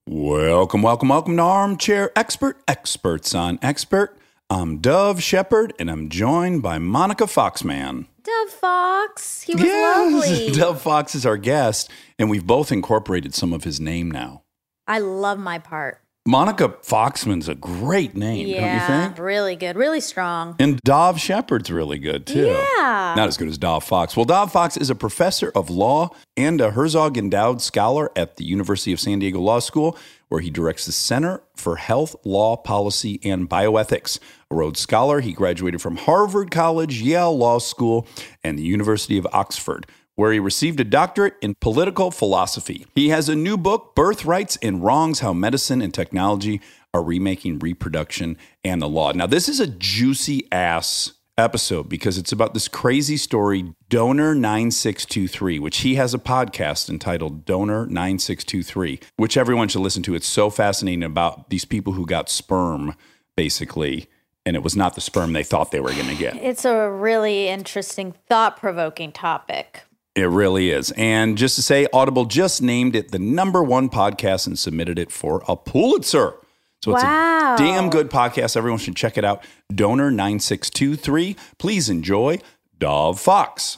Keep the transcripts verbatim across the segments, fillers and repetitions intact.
Welcome, welcome, welcome to Armchair Expert, Experts on Expert. I'm Dove Shepard, and I'm joined by Monica Foxman. Dove Fox, he was yes, lovely. Dove Fox is our guest, and we've both incorporated some of his name now. I love my part. Monica Foxman's a great name, yeah, don't you think? Really good, really strong. And Dov Shepard's really good, too. Yeah. Not as good as Dov Fox. Well, Dov Fox is a professor of law and a Herzog Endowed Scholar at the University of San Diego Law School, where he directs the Center for Health, Law, Policy, and Bioethics. A Rhodes Scholar, he graduated from Harvard College, Yale Law School, and the University of Oxford, where he received a doctorate in political philosophy. He has a new book, Birthrights and Wrongs, How Medicine and Technology Are Remaking Reproduction and the Law. Now, this is a juicy-ass episode because it's about this crazy story, Donor nine six two three, which he has a podcast entitled Donor nine six two three, which everyone should listen to. It's so fascinating about these people who got sperm, basically, and it was not the sperm they thought they were going to get. It's a really interesting, thought-provoking topic. It really is. And just to say, Audible just named it the number one podcast and submitted it for a Pulitzer. So it's wow. a damn good podcast. Everyone should check it out. Donor nine six two three. Please enjoy Dov Fox.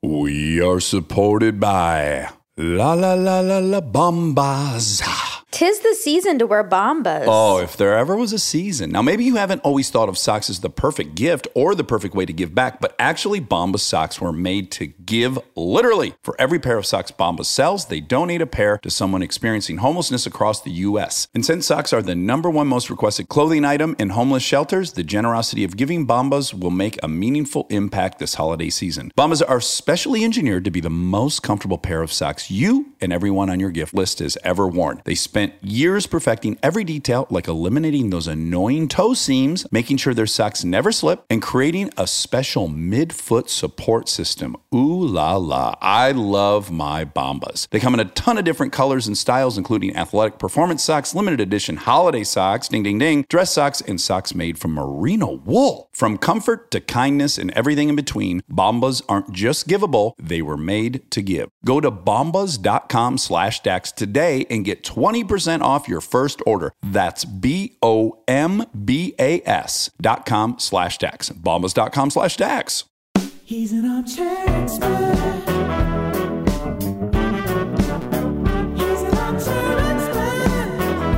We are supported by La La La La La Bombas. 'Tis the season to wear bombas. Oh, if there ever was a season. Now, maybe you haven't always thought of socks as the perfect gift or the perfect way to give back, but actually, Bombas socks were made to give literally. For every pair of socks Bombas sells, they donate a pair to someone experiencing homelessness across the U S. And since socks are the number one most requested clothing item in homeless shelters, the generosity of giving Bombas will make a meaningful impact this holiday season. Bombas are specially engineered to be the most comfortable pair of socks you and everyone on your gift list has ever worn. They spent years perfecting every detail, like eliminating those annoying toe seams, making sure their socks never slip, and creating a special mid-foot support system. Ooh la la. I love my Bombas. They come in a ton of different colors and styles, including athletic performance socks, limited edition holiday socks, ding ding ding, dress socks, and socks made from merino wool. From comfort to kindness and everything in between, Bombas aren't just givable, they were made to give. Go to bombas.com slash Dax today and get twenty percent off your first order. That's B-O-M-B-A-S dot com slash Dax. Bombas.com slash Dax. He's an armchair expert. He's an armchair expert.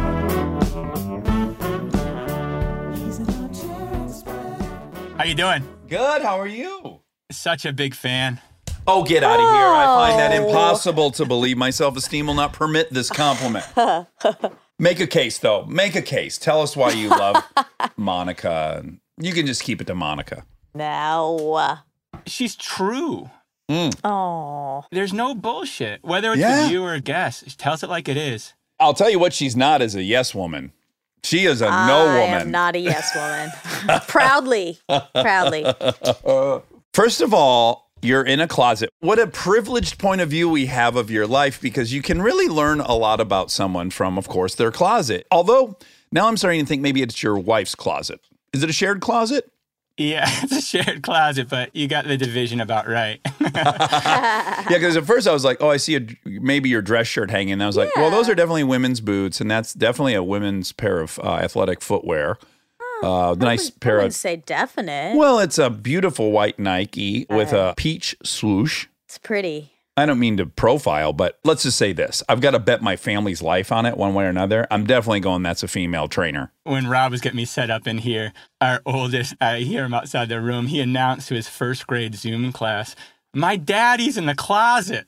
He's an armchair expert. How you doing? Good, how are you? Such a big fan. Oh, get out of here. I find that impossible to believe. My self-esteem will not permit this compliment. Make a case, though. Make a case. Tell us why you love Monica. You can just keep it to Monica. No. She's true. Mm. Oh. There's no bullshit. Whether it's Yeah. a you or a guess, she tells it like it is. I'll tell you what she's not is a yes woman. She is a no I woman. am not a yes woman. Proudly. Proudly. First of all, you're in a closet. What a privileged point of view we have of your life, because you can really learn a lot about someone from, of course, their closet. Although, now I'm starting to think maybe it's your wife's closet. Is it a shared closet? Yeah, it's a shared closet, but you got the division about right. Yeah, because at first I was like, oh, I see a, maybe your dress shirt hanging. And I was like, well, those are definitely women's boots, and that's definitely a women's pair of uh, athletic footwear. Uh, nice I pair wouldn't of. say definite. Well, it's a beautiful white Nike with a peach swoosh. It's pretty. I don't mean to profile, but let's just say this. I've got to bet my family's life on it one way or another. I'm definitely going, that's a female trainer. When Rob was getting me set up in here, our oldest, I hear him outside the room, he announced to his first grade Zoom class, "My daddy's in the closet."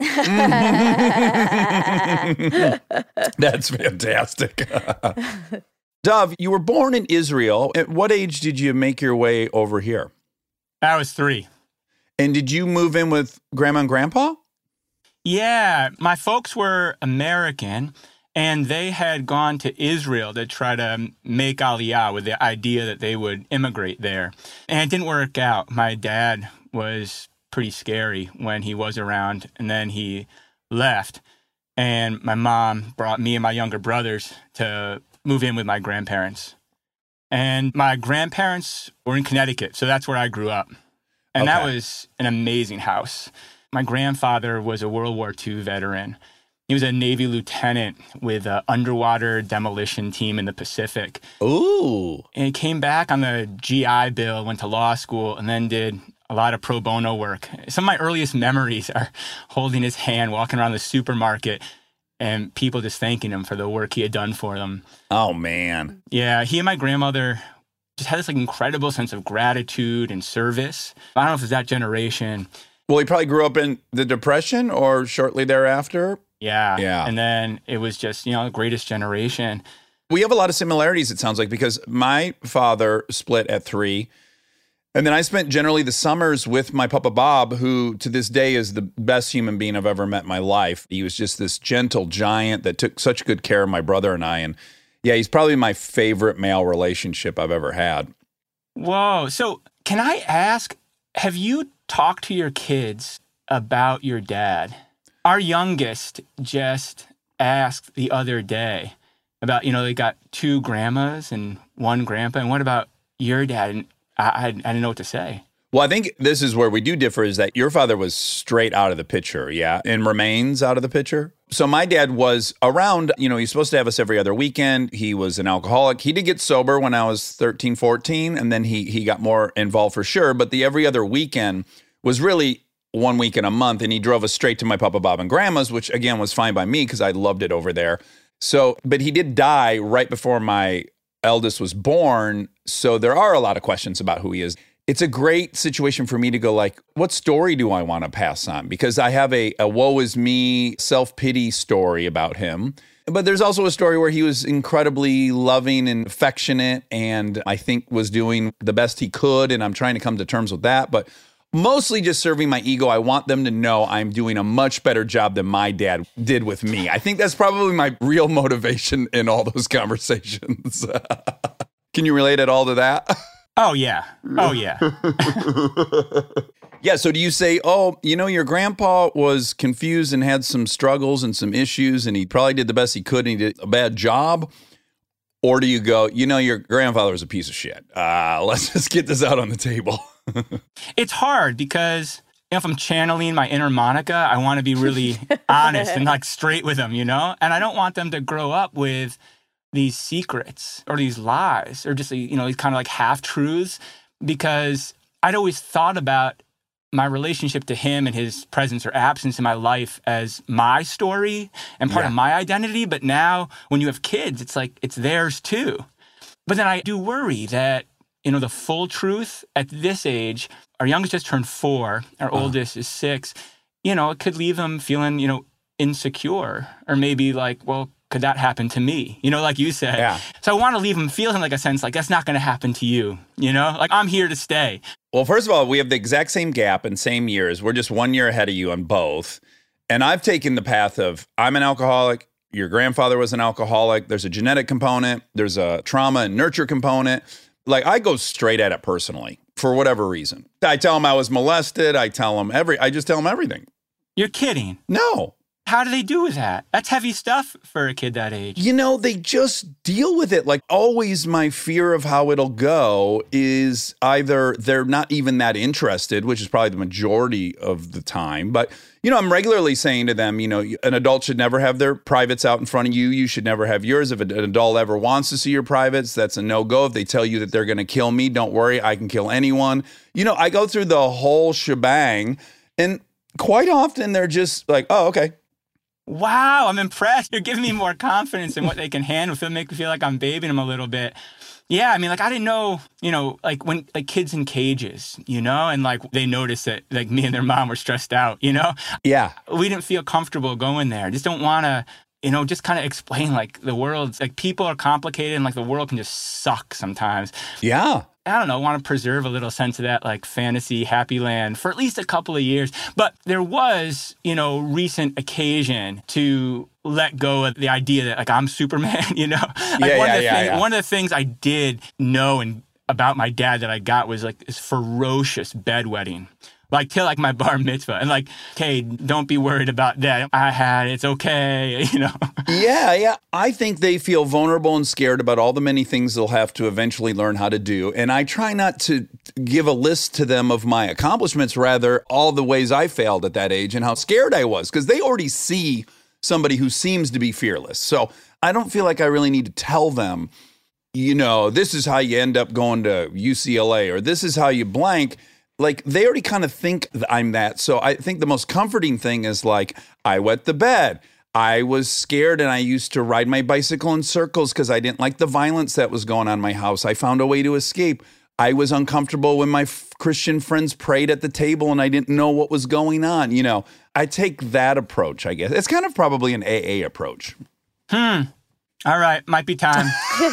That's fantastic. Dov, you were born in Israel. At what age did you make your way over here? I was three. And did you move in with grandma and grandpa? Yeah, my folks were American, and they had gone to Israel to try to make Aliyah with the idea that they would immigrate there. And it didn't work out. My dad was pretty scary when he was around, and then he left. And my mom brought me and my younger brothers to move in with my grandparents. And my grandparents were in Connecticut, so that's where I grew up. And Okay. that was an amazing house. My grandfather was a World War Two veteran, He was a Navy lieutenant with an underwater demolition team in the Pacific. Ooh. And he came back on the G I Bill, went to law school, and then did a lot of pro bono work. Some of my earliest memories are holding his hand, walking around the supermarket, and people just thanking him for the work he had done for them. Oh, man. Yeah, he and my grandmother just had this like incredible sense of gratitude and service. I don't know if it's that generation. Well, he probably grew up in the Depression or shortly thereafter. Yeah. Yeah. And then it was just, you know, the greatest generation. We have a lot of similarities, it sounds like, because my father split at three. And then I spent generally the summers with my Papa Bob, who to this day is the best human being I've ever met in my life. He was just this gentle giant that took such good care of my brother and I. And yeah, he's probably my favorite male relationship I've ever had. Whoa. So can I ask, have you talked to your kids about your dad? Our youngest just asked the other day about, you know, they got two grandmas and one grandpa. And what about your dad? And I, I, I didn't know what to say. Well, I think this is where we do differ, is that your father was straight out of the picture, yeah, and remains out of the picture. So my dad was around, you know, he's supposed to have us every other weekend. He was an alcoholic. He did get sober when I was thirteen, fourteen, and then he he got more involved for sure. But the every other weekend was really one weekend a month, and he drove us straight to my Papa Bob and Grandma's, which again was fine by me because I loved it over there. So, but he did die right before my eldest was born. So there are a lot of questions about who he is. It's a great situation for me to go like, what story do I want to pass on? Because I have a, a woe is me self-pity story about him. But there's also a story where he was incredibly loving and affectionate and I think was doing the best he could. And I'm trying to come to terms with that. But mostly just serving my ego. I want them to know I'm doing a much better job than my dad did with me. I think that's probably my real motivation in all those conversations. Can you relate at all to that? Oh, yeah. Oh, yeah. Yeah, so do you say, oh, you know, your grandpa was confused and had some struggles and some issues, and he probably did the best he could, and he did a bad job? Or do you go, you know, your grandfather was a piece of shit. Uh, let's just get this out on the table. It's hard because, you know, if I'm channeling my inner Monica, I want to be really honest and like straight with them, you know? And I don't want them to grow up with these secrets or these lies or just, you know, these kind of like half-truths, because I'd always thought about my relationship to him and his presence or absence in my life as my story and part Yeah. of my identity. But now when you have kids, it's like, it's theirs too. But then I do worry that, you know, the full truth at this age, our youngest just turned four, our Uh-huh. oldest is six, you know, it could leave them feeling, you know, insecure or maybe like, well, could that happen to me? You know, like you said. Yeah. So I want to leave them feeling like a sense like that's not going to happen to you, you know? Like I'm here to stay. Well, first of all, we have the exact same gap and same years. We're just one year ahead of you on both. And I've taken the path of I'm an alcoholic. Your grandfather was an alcoholic. There's a genetic component. There's a trauma and nurture component. Like I go straight at it personally for whatever reason. I tell them I was molested. I tell them every, I just tell them everything. You're kidding. No. How do they do with that? That's heavy stuff for a kid that age. You know, they just deal with it. Like always my fear of how it'll go is either they're not even that interested, which is probably the majority of the time. But, you know, I'm regularly saying to them, you know, an adult should never have their privates out in front of you. You should never have yours. If an adult ever wants to see your privates, that's a no-go. If they tell you that they're going to kill me, don't worry, I can kill anyone. You know, I go through the whole shebang, and quite often they're just like, oh, okay. Wow, I'm impressed. You're giving me more confidence in what they can handle. Feel make me feel like I'm babying them a little bit. Yeah, I mean, like I didn't know, you know, like when like kids in cages, you know, and like they noticed that like me and their mom were stressed out, you know. Yeah. We didn't feel comfortable going there. Just don't want to, you know, just kind of explain like the world's like people are complicated and like the world can just suck sometimes. Yeah. I don't know, want to preserve a little sense of that like fantasy happy land for at least a couple of years. But there was, you know, recent occasion to let go of the idea that like I'm Superman, you know? Like Yeah, one, yeah, of the yeah, thing, yeah. one of the things I did know and about my dad that I got was like this ferocious bedwetting. Like till like my bar mitzvah and like, okay, don't be worried about that. I had it. It's okay, you know. Yeah, yeah. I think they feel vulnerable and scared about all the many things they'll have to eventually learn how to do. And I try not to give a list to them of my accomplishments, rather all the ways I failed at that age and how scared I was, because they already see somebody who seems to be fearless. So I don't feel like I really need to tell them, you know, this is how you end up going to U C L A, or this is how you blank. Like, they already kind of think that I'm that. So I think the most comforting thing is like, I wet the bed. I was scared and I used to ride my bicycle in circles because I didn't like the violence that was going on in my house. I found a way to escape. I was uncomfortable when my f- Christian friends prayed at the table and I didn't know what was going on. You know, I take that approach, I guess. It's kind of probably an A A approach. Hmm. All right, might be time.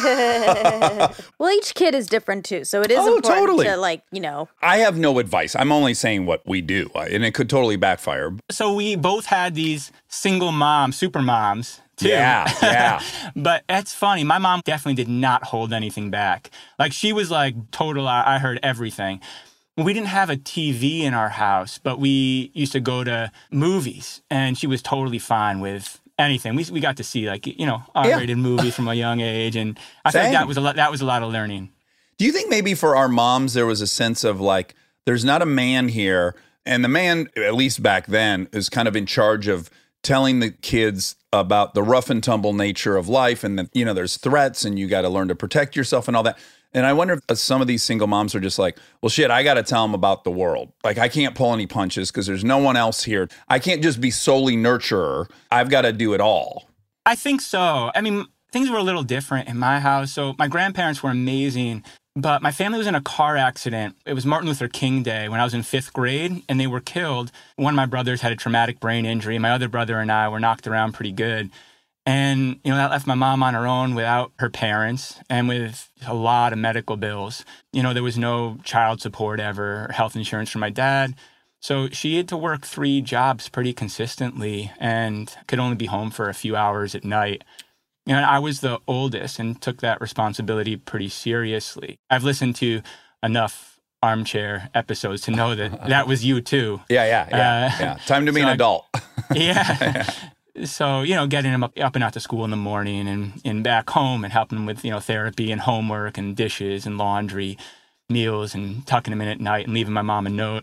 Well, each kid is different too, so it is Oh, important totally. to, like, you know. I have no advice. I'm only saying what we do, and it could totally backfire. So we both had these single mom, super moms, too. Yeah, yeah. But that's funny. My mom definitely did not hold anything back. Like, she was like total, I I heard everything. We didn't have a T V in our house, but we used to go to movies, and she was totally fine with anything. We we got to see, like, you know, R-rated movies from a young age, and I Same. think that was a lot. That was a lot of learning. Do you think maybe for our moms there was a sense of like, there's not a man here, and the man, at least back then, is kind of in charge of telling the kids about the rough and tumble nature of life, and that, you know, there's threats, and you got to learn to protect yourself and all that. And I wonder if some of these single moms are just like, well, shit, I got to tell them about the world. Like, I can't pull any punches because there's no one else here. I can't just be solely nurturer. I've got to do it all. I think so. I mean, things were a little different in my house. So my grandparents were amazing, but my family was in a car accident. It was Martin Luther King Day when I was in fifth grade, and they were killed. One of my brothers had a traumatic brain injury. My other brother and I were knocked around pretty good. And, you know, that left my mom on her own without her parents and with a lot of medical bills. You know, there was no child support ever, or health insurance for my dad. So she had to work three jobs pretty consistently and could only be home for a few hours at night. And I was the oldest and took that responsibility pretty seriously. I've listened to enough Armchair episodes to know that that was you too. Yeah, yeah, yeah. Uh, yeah. Time to be so an I- adult. Yeah. So, you know, getting him up, up and out to school in the morning and, and back home and helping him with, you know, therapy and homework and dishes and laundry, meals, and tucking him in at night and leaving my mom a note.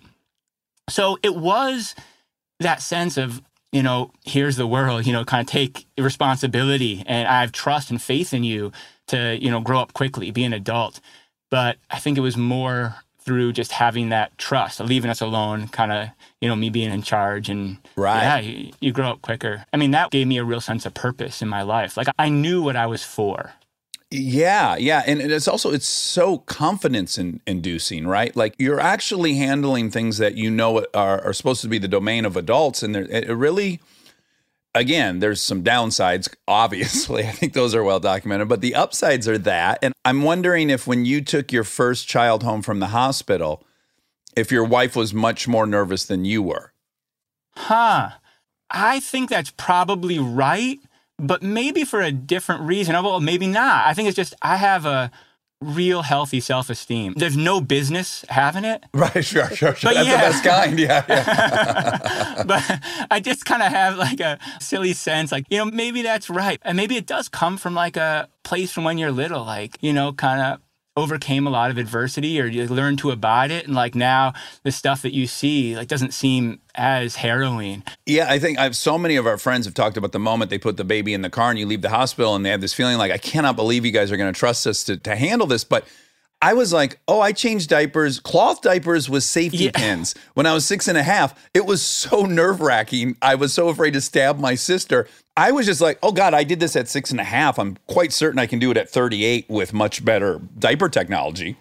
So it was that sense of, you know, here's the world, you know, kind of take responsibility, and I have trust and faith in you to, you know, grow up quickly, be an adult. But I think it was more through just having that trust, leaving us alone, kind of, you know, me being in charge, and Right. yeah, you, you grow up quicker. I mean, that gave me a real sense of purpose in my life. Like, I knew what I was for. Yeah, yeah. And it's also, it's so confidence in, inducing, right? Like, you're actually handling things that you know are, are supposed to be the domain of adults. And there, it really, again, there's some downsides, obviously. I think those are well documented, but the upsides are that. And I'm wondering if when you took your first child home from the hospital, if your wife was much more nervous than you were. Huh. I think that's probably right, but maybe for a different reason. Well, maybe not. I think it's just I have a real healthy self-esteem. There's no business having it. Right, sure, sure, sure. But That's yeah. the best kind. Yeah, yeah. But I just kind of have like a silly sense, like, you know, maybe that's right. And maybe it does come from like a place from when you're little, like, you know, kind of overcame a lot of adversity, or you learn to abide it. And like now the stuff that you see like doesn't seem as harrowing. Yeah, I think I've so many of our friends have talked about the moment they put the baby in the car and you leave the hospital and they have this feeling like, I cannot believe you guys are going to trust us to, to handle this. But I was like, oh, I changed diapers, cloth diapers with safety Yeah. pins. When I was six and a half, it was so nerve wracking. I was so afraid to stab my sister. I was just like, oh God, I did this at six and a half. I'm quite certain I can do it at thirty-eight with much better diaper technology.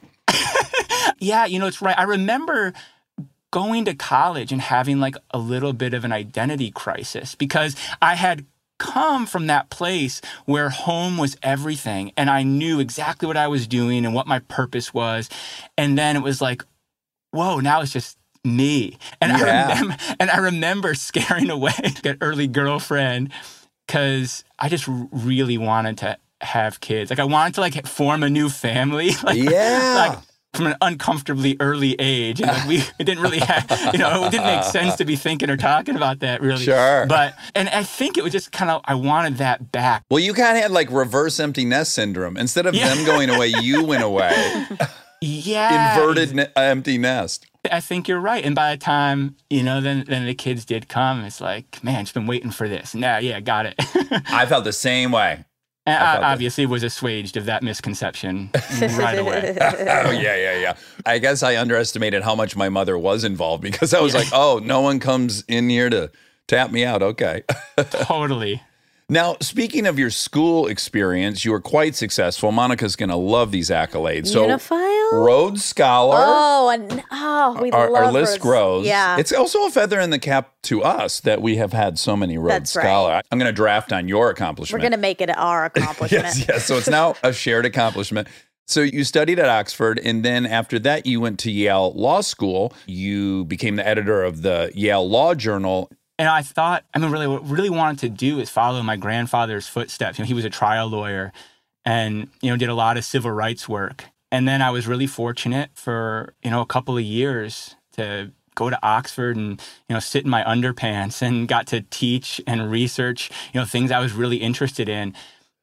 Yeah, you know, it's right. I remember going to college and having like a little bit of an identity crisis because I had come from that place where home was everything and I knew exactly what I was doing and what my purpose was. And then it was like, whoa, now it's just me. And Yeah. I remember and I remember scaring away an early girlfriend because I just r- really wanted to have kids. Like I wanted to like form a new family. Like, Yeah. like from an uncomfortably early age. And like we it didn't really have, you know, it didn't make sense to be thinking or talking about that really. Sure. But, and I think it was just kind of, I wanted that back. Well, you kind of had like reverse empty nest syndrome. Instead of Yeah. them going away, you went away. Yeah. Inverted ne- empty nest. I think you're right. And by the time, you know, then then the kids did come, it's like, man, just been waiting for this. Nah, yeah, got it. I felt the same way. And I I felt obviously was assuaged of that misconception right away. Oh, yeah, yeah, yeah. I guess I underestimated how much my mother was involved because I was like, oh, no one comes in here to tap me out. Okay. Totally. Now, speaking of your school experience, you were quite successful. Monica's going to love these accolades. So, Unifile? Rhodes Scholar. Oh, and oh, we our, love our list Rhodes. grows. Yeah. It's also a feather in the cap to us that we have had so many Rhodes That's right. Scholar. I'm going to draft on your We're accomplishment. going to make it our accomplishment. Yes, yes. So it's now a shared accomplishment. So you studied at Oxford, and then after that, you went to Yale Law School. You became the editor of the Yale Law Journal. And I thought, I mean, really, what I really wanted to do is follow my grandfather's footsteps. You know, he was a trial lawyer and, you know, did a lot of civil rights work. And then I was really fortunate for, you know, a couple of years to go to Oxford and, you know, sit in my underpants and got to teach and research, you know, things I was really interested in.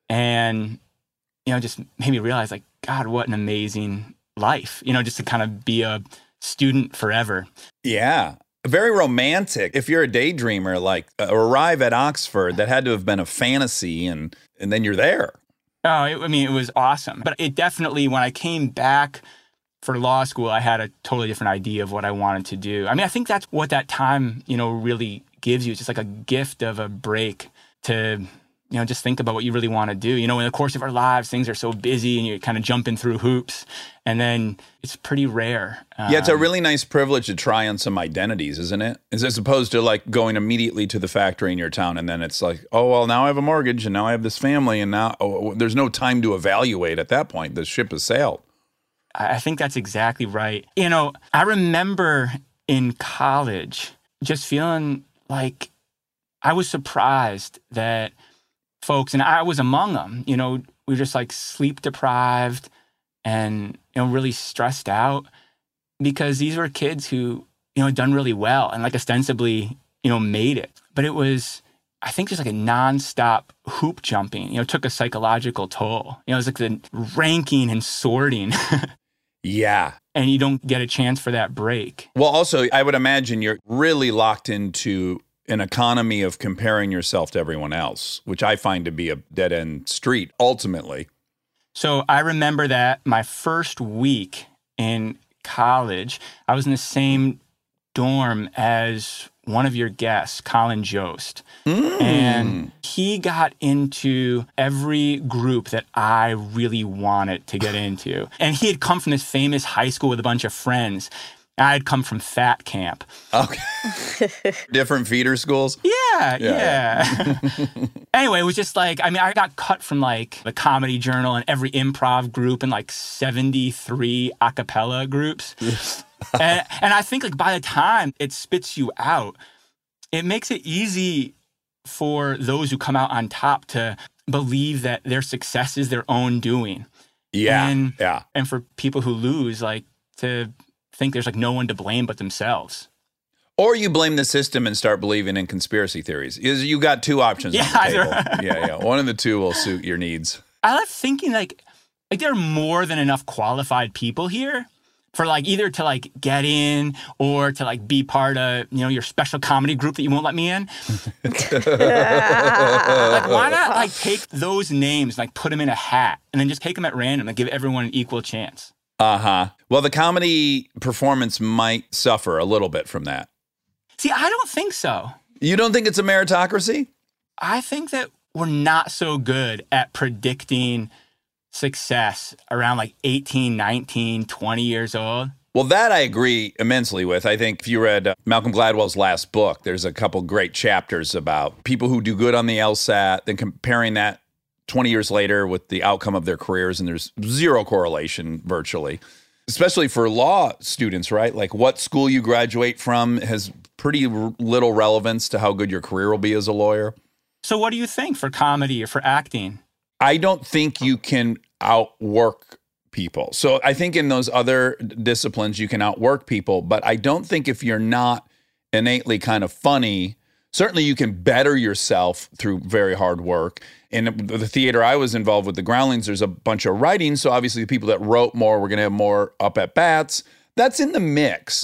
And, you know, just made me realize, like, God, what an amazing life, you know, just to kind of be a student forever. Yeah. Very romantic. If you're a daydreamer, like uh, arrive at Oxford, that had to have been a fantasy, and and then you're there. Oh, it, I mean, it was awesome. But it definitely, when I came back for law school, I had a totally different idea of what I wanted to do. I mean, I think that's what that time, you know, really gives you. It's just like a gift of a break to, you know, just think about what you really want to do. You know, in the course of our lives, things are so busy and you're kind of jumping through hoops. And then it's pretty rare. Um, Yeah, it's a really nice privilege to try on some identities, isn't it? As opposed to like going immediately to the factory in your town and then it's like, oh, well, now I have a mortgage and now I have this family and now oh, there's no time to evaluate at that point. The ship has sailed. I think that's exactly right. You know, I remember in college just feeling like I was surprised that folks, and I was among them, you know, we were just like sleep deprived and, you know, really stressed out because these were kids who, you know, had done really well and like ostensibly, you know, made it. But it was, I think, just like a nonstop hoop jumping, you know, took a psychological toll. You know, it was like the ranking and sorting. Yeah. And you don't get a chance for that break. Well, also, I would imagine you're really locked into an economy of comparing yourself to everyone else, which I find to be a dead-end street, ultimately. So I remember that my first week in college, I was in the same dorm as one of your guests, Colin Jost. Mm. And he got into every group that I really wanted to get into. And he had come from this famous high school with a bunch of friends. I had come from Fat Camp. Okay. Different feeder schools? Yeah, Yeah, yeah. Anyway, it was just like, I mean, I got cut from like the Comedy Journal and every improv group and like seventy-three a cappella groups. and, and I think like by the time it spits you out, it makes it easy for those who come out on top to believe that their success is their own doing. Yeah, and, yeah. And for people who lose, like to think there's like no one to blame but themselves. Or you blame the system and start believing in conspiracy theories. Is You got two options yeah, on the table. either. yeah, yeah. One of the two will suit your needs. I love thinking like, like there are more than enough qualified people here for like either to like get in or to like be part of, you know, your special comedy group that you won't let me in. Like, why not like take those names, like put them in a hat and then just take them at random and give everyone an equal chance? Uh-huh. Well, the comedy performance might suffer a little bit from that. See, I don't think so. You don't think it's a meritocracy? I think that we're not so good at predicting success around like eighteen, nineteen, twenty years old. Well, that I agree immensely with. I think if you read uh, Malcolm Gladwell's last book, there's a couple great chapters about people who do good on the LSAT, then comparing that twenty years later with the outcome of their careers, and there's zero correlation virtually, especially for law students, right? Like what school you graduate from has pretty r- little relevance to how good your career will be as a lawyer. So what do you think for comedy or for acting? I don't think you can outwork people. So I think in those other disciplines, you can outwork people, but I don't think if you're not innately kind of funny, certainly you can better yourself through very hard work. In the theater I was involved with, the Groundlings, there's a bunch of writing. So obviously the people that wrote more were going to have more up at bats. That's in the mix.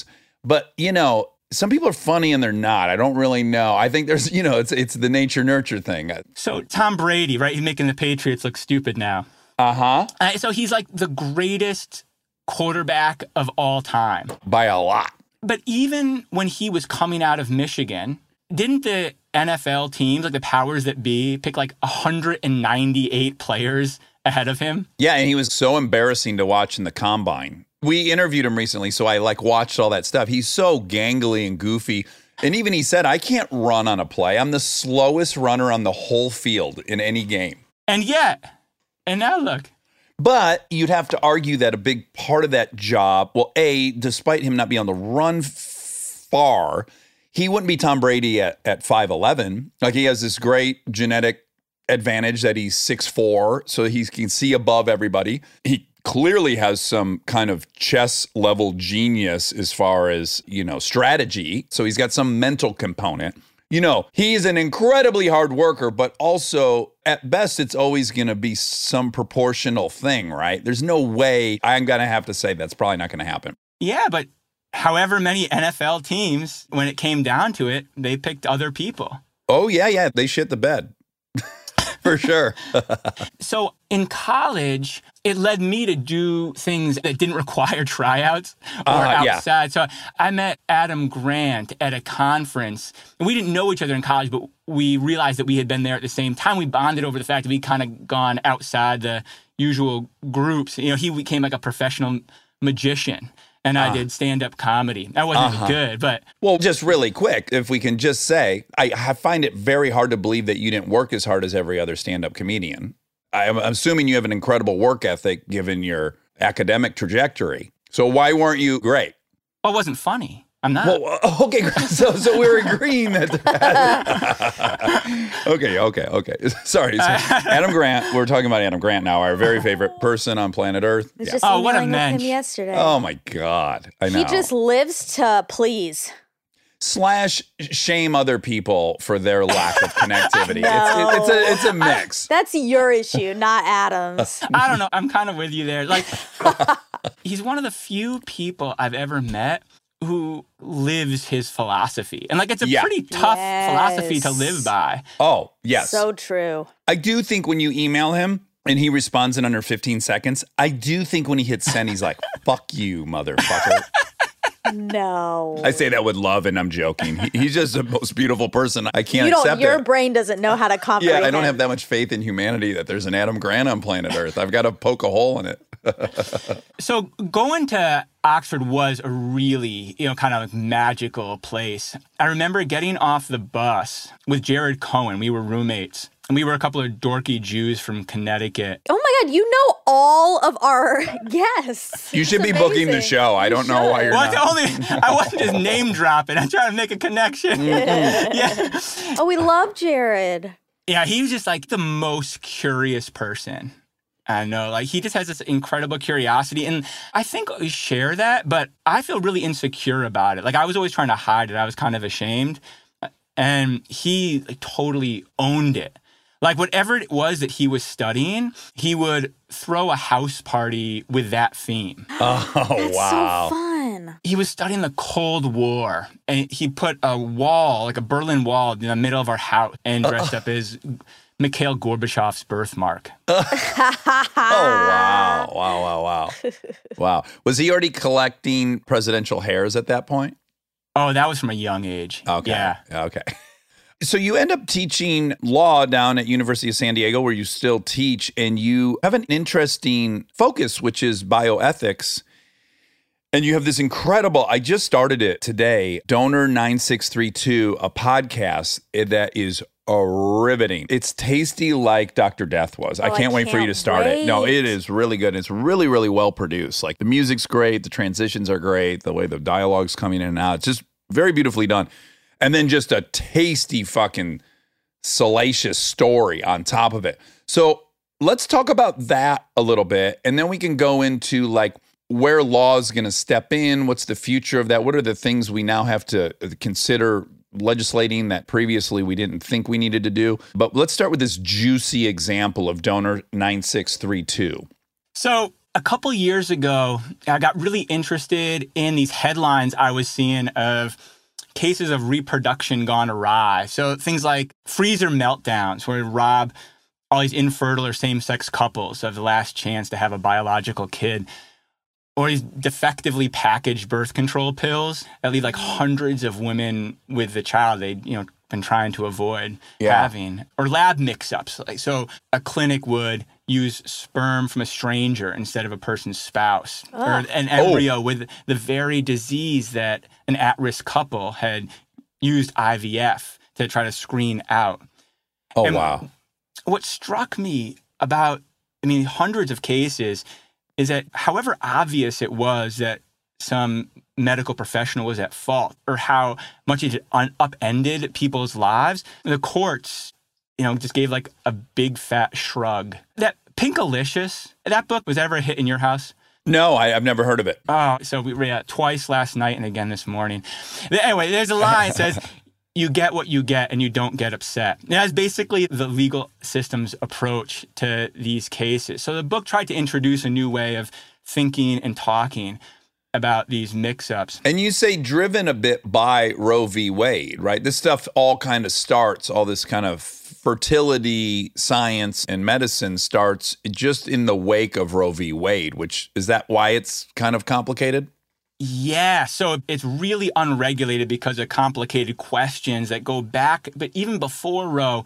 But, you know, some people are funny and they're not. I don't really know. I think there's, you know, it's it's the nature nurture thing. So Tom Brady, right? He's making the Patriots look stupid now. Uh-huh. Uh, so he's like the greatest quarterback of all time. By a lot. But even when he was coming out of Michigan, didn't the N F L teams, like the powers that be, pick like one hundred ninety-eight players ahead of him? Yeah, and he was so embarrassing to watch in the combine. We interviewed him recently, so I like watched all that stuff. He's so gangly and goofy. And even he said, I can't run on a play. I'm the slowest runner on the whole field in any game. And yet, and now look. But you'd have to argue that a big part of that job, well, A, despite him not being on the run f- far, he wouldn't be Tom Brady at, at five eleven. Like, he has this great genetic advantage that he's six four, so he can see above everybody. He clearly has some kind of chess level genius as far as, you know, strategy. So he's got some mental component. You know, he's an incredibly hard worker, but also at best, it's always going to be some proportional thing, right? There's no way I'm going to have to say that's probably not going to happen. Yeah, but however many N F L teams, when it came down to it, they picked other people. Oh, yeah, yeah. They shit the bed. For sure. So in college, it led me to do things that didn't require tryouts or Uh, yeah. outside. So I met Adam Grant at a conference. And we didn't know each other in college, but we realized that we had been there at the same time. We bonded over the fact that we'd kind of gone outside the usual groups. You know, he became like a professional magician. And I Uh. did stand-up comedy. I wasn't Uh-huh. good, but Well, just really quick, if we can just say, I, I find it very hard to believe that you didn't work as hard as every other stand-up comedian. I'm assuming you have an incredible work ethic given your academic trajectory. So why weren't you great? well, it wasn't funny. I'm not. Well, okay, so so we're agreeing that. okay, okay, okay. Sorry, so Adam Grant. We're talking about Adam Grant now, our very favorite person on planet Earth. I was Yeah. just Oh, what a emailing with mensch. him yesterday. Oh my God, I know. He just lives to please. Slash shame other people for their lack of connectivity. No. It's, it's a it's a mix. That's your issue, not Adam's. I don't know. I'm kind of with you there. Like, he's one of the few people I've ever met who lives his philosophy. And like, it's a Yeah. pretty tough Yes. philosophy to live by. Oh yes, So true. I do think when you email him and he responds in under fifteen seconds, I do think when he hits send, he's like, "Fuck you, motherfucker." No. I say that with love, and I'm joking. He, he's just the most beautiful person. I can't you don't, accept your it. brain doesn't know how to Yeah, comprehend. I don't have that much faith in humanity that there's an Adam Grant on planet Earth. I've got to poke a hole in it. So going to Oxford was a really, you know, kind of magical place. I remember getting off the bus with Jared Cohen. We were roommates. And we were a couple of dorky Jews from Connecticut. Oh my God, you know all of our guests. You should It's be booking the amazing. show. I You don't know why should. you're Well, not. it's only, I wasn't just name dropping. I'm trying to make a connection. yeah. Oh, we love Jared. Yeah, he was just like the most curious person. I know, like he just has this incredible curiosity. And I think we share that, but I feel really insecure about it. Like I was always trying to hide it. I was kind of ashamed. And he like, totally owned it. Like whatever it was that he was studying, he would throw a house party with that theme. Oh, That's wow. so fun. He was studying the Cold War, and he put a wall, like a Berlin Wall, in the middle of our house and dressed up as Mikhail Gorbachev's birthmark. Oh, wow. Wow, wow, wow. Wow. Was he already collecting presidential hairs at that point? Oh, that was from a young age. Okay. Yeah. Okay. So you end up teaching law down at University of San Diego, where you still teach, and you have an interesting focus, which is bioethics. And you have this incredible, I just started it today, Donor nine six three two, a podcast that is riveting. It's tasty like Doctor Death was. I Oh, I can't wait for you to can't start it. No, wait. it is really good. It's really, really well produced. Like the music's great. The transitions are great. The way the dialogue's coming in and out. It's just very beautifully done. And then just a tasty fucking salacious story on top of it. So let's talk about that a little bit. And then we can go into like where law is going to step in. What's the future of that? What are the things we now have to consider legislating that previously we didn't think we needed to do? But let's start with this juicy example of Donor nine six three two. So a couple years ago, I got really interested in these headlines I was seeing of cases of reproduction gone awry. So things like freezer meltdowns where rob all these infertile or same-sex couples of the last chance to have a biological kid, or these defectively packaged birth control pills that leave like hundreds of women with the child they, you know, been trying to avoid Yeah. having, or lab mix-ups. Like, so a clinic would use sperm from a stranger instead of a person's spouse, or an embryo with the very disease that an at-risk couple had used I V F to try to screen out. Oh, And wow. What struck me about, I mean, hundreds of cases is that however obvious it was that some medical professional was at fault or how much it un- upended people's lives, the courts, you know, just gave like a big fat shrug. That Pinkalicious, that book, was ever a hit in your house? No, I, I've never heard of it. Oh, so we read it twice last night and again this morning. Anyway, there's a line that says, you get what you get and you don't get upset. And that's basically the legal system's approach to these cases. So the book tried to introduce a new way of thinking and talking about these mix-ups. And you say driven a bit by Roe v. Wade, right? This stuff all kind of starts, all this kind of fertility science and medicine starts just in the wake of Roe v. Wade, which is that why it's kind of complicated? Yeah, so it's really unregulated because of complicated questions that go back, but even before Roe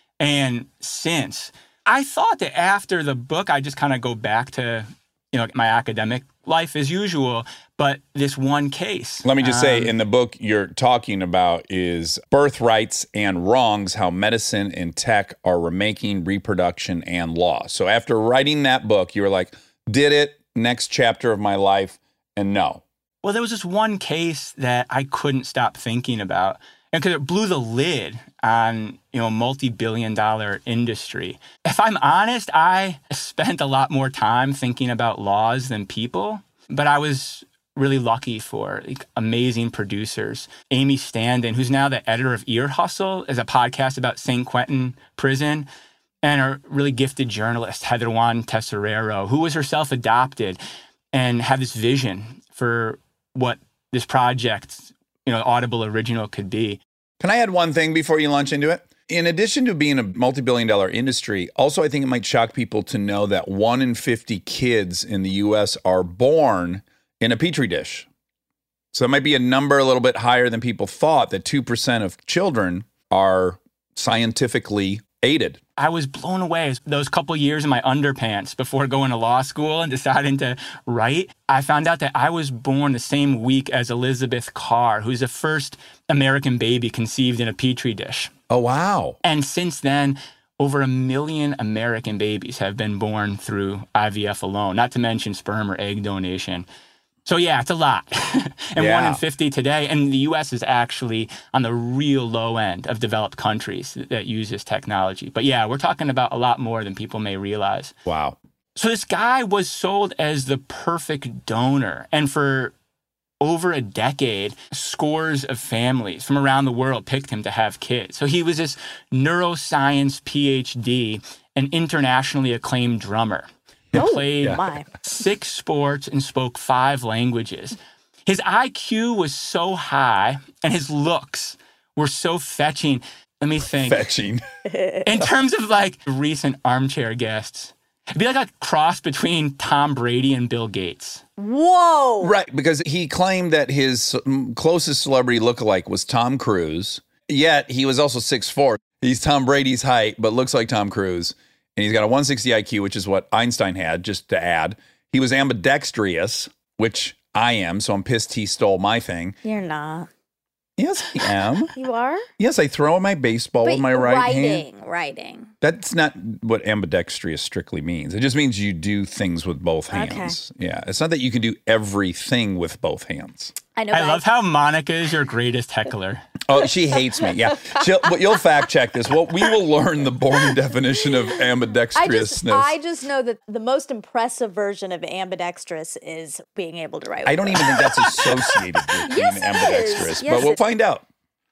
and since. I thought that after the book, I just kind of go back to, you know, my academic life as usual, but this one case. Let me just say, um, in the book you're talking about is birthrights and wrongs, how medicine and tech are remaking reproduction and law. So after writing that book, you were like, did it, next chapter of my life, and no. Well, there was this one case that I couldn't stop thinking about, and because it blew the lid on, you know, a multi-billion dollar industry. If I'm honest, I spent a lot more time thinking about laws than people, but I was really lucky for like, amazing producers. Amy Standen, who's now the editor of Ear Hustle, is a podcast about Saint Quentin Prison, and a really gifted journalist, Heather Juan Tesorero, who was herself adopted and had this vision for what this project, you know, Audible Original could be. Can I add one thing before you launch into it? In addition to being a multi-billion dollar industry, also I think it might shock people to know that one in fifty kids in the U S are born in a Petri dish. So it might be a number a little bit higher than people thought, that two percent of children are scientifically aided. I was blown away those couple years in my underpants before going to law school and deciding to write. I found out that I was born the same week as Elizabeth Carr, who's the first American baby conceived in a Petri dish. Oh, wow. And since then, over a million American babies have been born through I V F alone, not to mention sperm or egg donation. So yeah, it's a lot. And Yeah. one in fifty today. And the U S is actually on the real low end of developed countries that use this technology. But yeah, we're talking about a lot more than people may realize. Wow. So this guy was sold as the perfect donor. And for over a decade, scores of families from around the world picked him to have kids. So he was this neuroscience P H D, an internationally acclaimed drummer. He Oh, played my. six sports and spoke five languages. His I Q was so high and his looks were so fetching. Let me think. Fetching. In terms of like recent armchair guests, it'd be like a cross between Tom Brady and Bill Gates. Whoa. Right, because he claimed that his closest celebrity lookalike was Tom Cruise, yet he was also six foot four. He's Tom Brady's height, but looks like Tom Cruise. And he's got a one sixty I Q, which is what Einstein had, just to add. He was ambidextrous, which I am, so I'm pissed he stole my thing. You're not. Yes, I am. You are? Yes, I throw my baseball with my right writing, hand. writing. That's not what ambidextrous strictly means. It just means you do things with both hands. Yeah, it's not that you can do everything with both hands. I know. I but love how Monica is your greatest heckler. Oh, she hates me. Yeah, She'll, but you'll fact check this. Well, we will learn the boring definition of I just, ambidextrousness. I just know that the most impressive version of ambidextrous is being able to write. I with don't both. even think that's associated with being Yes, it is. ambidextrous, Yes, but we'll it- find out.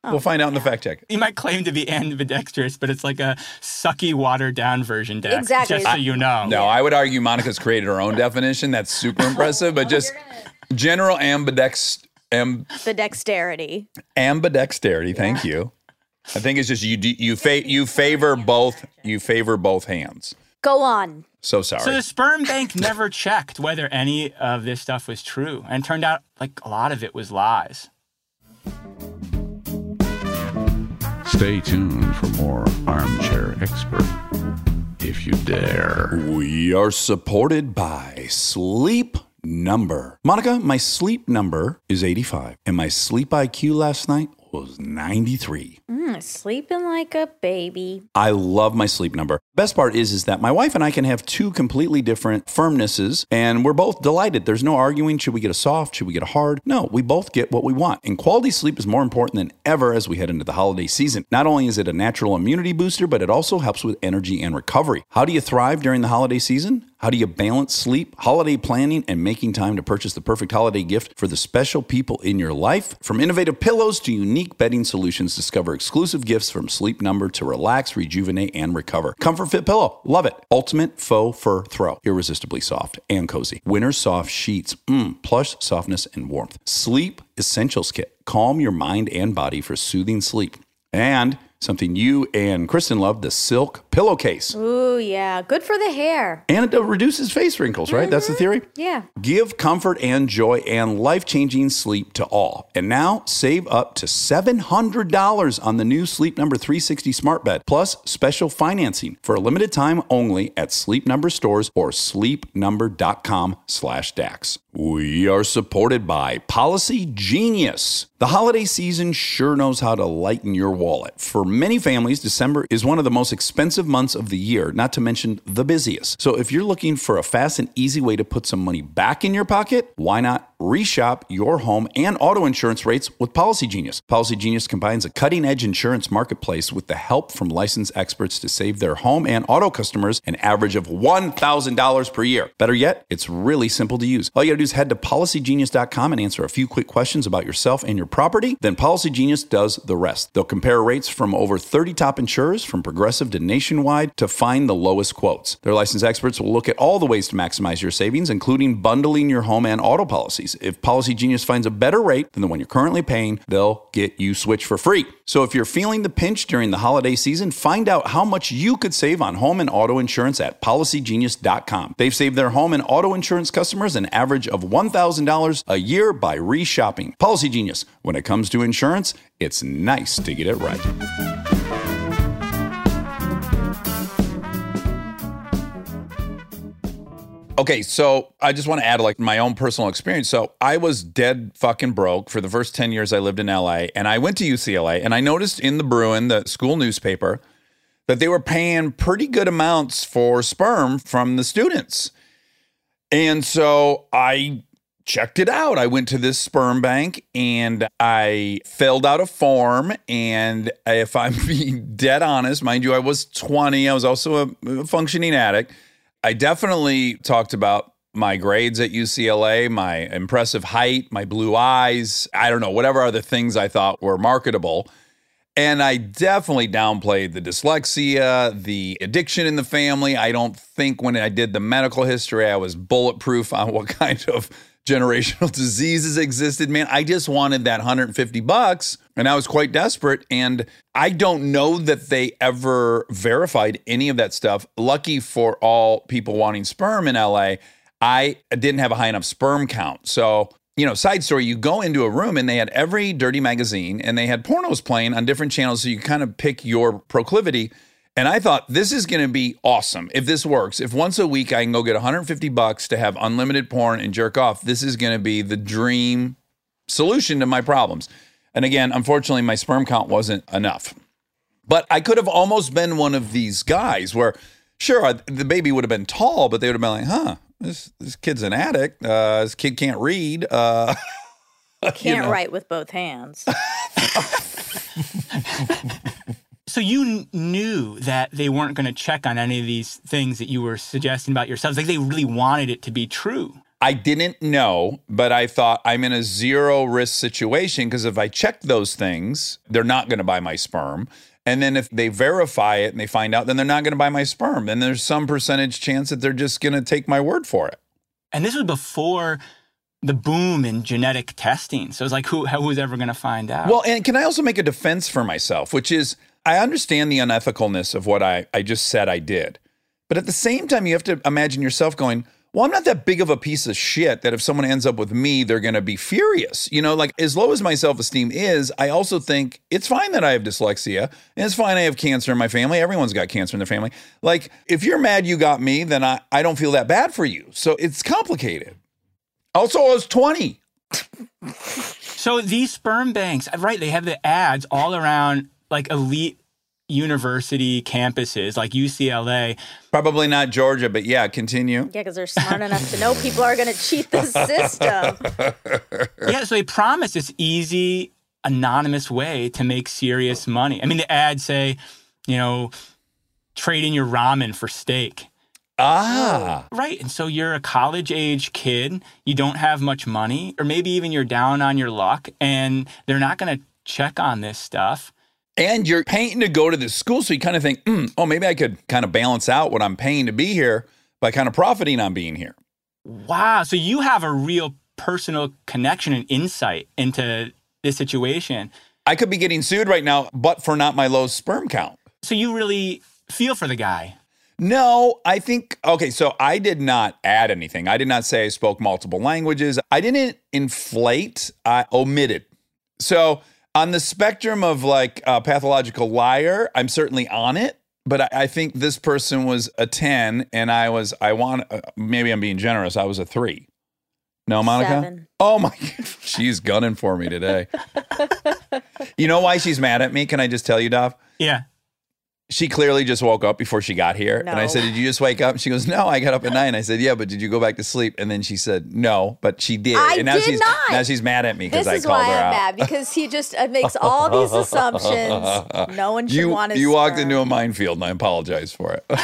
We'll find out in the fact check. You might claim to be ambidextrous, but it's like a sucky, watered-down version, Dex. Exactly. Just so you know. No, I would argue Monica's created her own definition. That's super impressive, but just general ambidex, amb, The dexterity. ambidexterity. Thank you. I think it's just you. do- You fa- you favor both. You favor both hands. Go on. So sorry. So the sperm bank never checked whether any of this stuff was true, and it turned out like a lot of it was lies. Stay tuned for more Armchair Expert, if you dare. We are supported by Sleep Number. Monica, my sleep number is eighty-five, and my sleep I Q last night was ninety-three. Mm, sleeping like a baby. I love my sleep number. Best part is, is that my wife and I can have two completely different firmnesses, and we're both delighted. There's no arguing. Should we get a soft? Should we get a hard? No, we both get what we want. And quality sleep is more important than ever as we head into the holiday season. Not only is it a natural immunity booster, but it also helps with energy and recovery. How do you thrive during the holiday season? How do you balance sleep, holiday planning, and making time to purchase the perfect holiday gift for the special people in your life? From innovative pillows to unique bedding solutions, discover exclusive gifts from Sleep Number to relax, rejuvenate, and recover. Comfort Fit Pillow. Love it. Ultimate faux fur throw. Irresistibly soft and cozy. Winter soft sheets. Mmm. Plush softness and warmth. Sleep Essentials Kit. Calm your mind and body for soothing sleep. And something you and Kristen love, the Silk Pillowcase. Ooh, yeah. Good for the hair. And it reduces face wrinkles, right? That's the theory? Yeah. Give comfort and joy and life-changing sleep to all. And now save up to seven hundred dollars on the new Sleep Number three sixty smart bed, plus special financing for a limited time only at Sleep Number stores or sleepnumber.com slash Dax. We are supported by Policy Genius. The holiday season sure knows how to lighten your wallet. For many families, December is one of the most expensive months of the year, not to mention the busiest. So if you're looking for a fast and easy way to put some money back in your pocket, why not reshop your home and auto insurance rates with Policy Genius? Policy Genius combines a cutting-edge insurance marketplace with the help from licensed experts to save their home and auto customers an average of one thousand dollars per year. Better yet, it's really simple to use. All you gotta do is head to policy genius dot com and answer a few quick questions about yourself and your property. Then Policy Genius does the rest. They'll compare rates from over thirty top insurers, from Progressive to Nationwide, to find the lowest quotes. Their licensed experts will look at all the ways to maximize your savings, including bundling your home and auto policies. If Policy Genius finds a better rate than the one you're currently paying, they'll get you switched for free. So if you're feeling the pinch during the holiday season, find out how much you could save on home and auto insurance at policy genius dot com. They've saved their home and auto insurance customers an average of one thousand dollars a year by reshopping. Policy Genius. When it comes to insurance, it's nice to get it right. Okay, so I just want to add like my own personal experience. So I was dead fucking broke for the first ten years I lived in L A, and I went to U C L A, and I noticed in the Bruin, the school newspaper, that they were paying pretty good amounts for sperm from the students. And so I checked it out. I went to this sperm bank and I filled out a form. And if I'm being dead honest, mind you, I was twenty. I was also a functioning addict. I definitely talked about my grades at U C L A, my impressive height, my blue eyes, I don't know, whatever other things I thought were marketable. And I definitely downplayed the dyslexia, the addiction in the family. I don't think when I did the medical history, I was bulletproof on what kind of generational diseases existed. Man, I just wanted that one hundred fifty bucks, and I was quite desperate. And I don't know that they ever verified any of that stuff. Lucky for all people wanting sperm in L A, I didn't have a high enough sperm count. So, you know, side story, you go into a room and they had every dirty magazine and they had pornos playing on different channels. So you kind of pick your proclivity. And I thought, this is going to be awesome if this works. If once a week I can go get one hundred fifty bucks to have unlimited porn and jerk off, this is going to be the dream solution to my problems. And again, unfortunately, my sperm count wasn't enough. But I could have almost been one of these guys where, sure, the baby would have been tall, but they would have been like, huh, this this kid's an addict. Uh, this kid can't read. Uh, Can't you know. write with both hands. So you kn- knew that they weren't going to check on any of these things that you were suggesting about yourselves. Like they really wanted it to be true. I didn't know, but I thought I'm in a zero risk situation because if I check those things, they're not going to buy my sperm. And then if they verify it and they find out, then they're not going to buy my sperm. Then there's some percentage chance that they're just going to take my word for it. And this was before the boom in genetic testing. So it's like, who who's ever going to find out? Well, and can I also make a defense for myself, which is I understand the unethicalness of what I, I just said I did. But at the same time, you have to imagine yourself going, well, I'm not that big of a piece of shit that if someone ends up with me, they're going to be furious. You know, like as low as my self-esteem is, I also think it's fine that I have dyslexia and it's fine I have cancer in my family. Everyone's got cancer in their family. Like if you're mad you got me, then I, I don't feel that bad for you. So it's complicated. Also, I was twenty. So these sperm banks, right, they have the ads all around like elite university campuses like U C L A. Probably not Georgia, but yeah, continue. Yeah, because they're smart enough to know people are going to cheat the system. Yeah, so they promise this easy, anonymous way to make serious money. I mean, the ads say, you know, trade in your ramen for steak. Ah. Right. And so you're a college-age kid, you don't have much money, or maybe even you're down on your luck, and they're not going to check on this stuff. And you're paying to go to this school, so you kind of think, mm, oh, maybe I could kind of balance out what I'm paying to be here by kind of profiting on being here. Wow. So you have a real personal connection and insight into this situation. I could be getting sued right now, but for not my low sperm count. So you really feel for the guy. No, I think, okay, so I did not add anything. I did not say I spoke multiple languages. I didn't inflate, I omitted. So on the spectrum of like a pathological liar, I'm certainly on it, but I, I think this person was a ten and I was, I want, uh, maybe I'm being generous, I was a three. No, Monica? Seven. Oh my, she's gunning for me today. You know why she's mad at me? Can I just tell you, Dov? Yeah. She clearly just woke up before she got here. No. And I said, did you just wake up? And she goes, no, I got up at nine. I said, yeah, but did you go back to sleep? And then she said, no, but she did. I and now did she's not. now she's mad at me because This I is called why her I'm out. mad, because he just uh, makes all these assumptions. No one should You, want his you walked sperm. into a minefield and I apologize for it.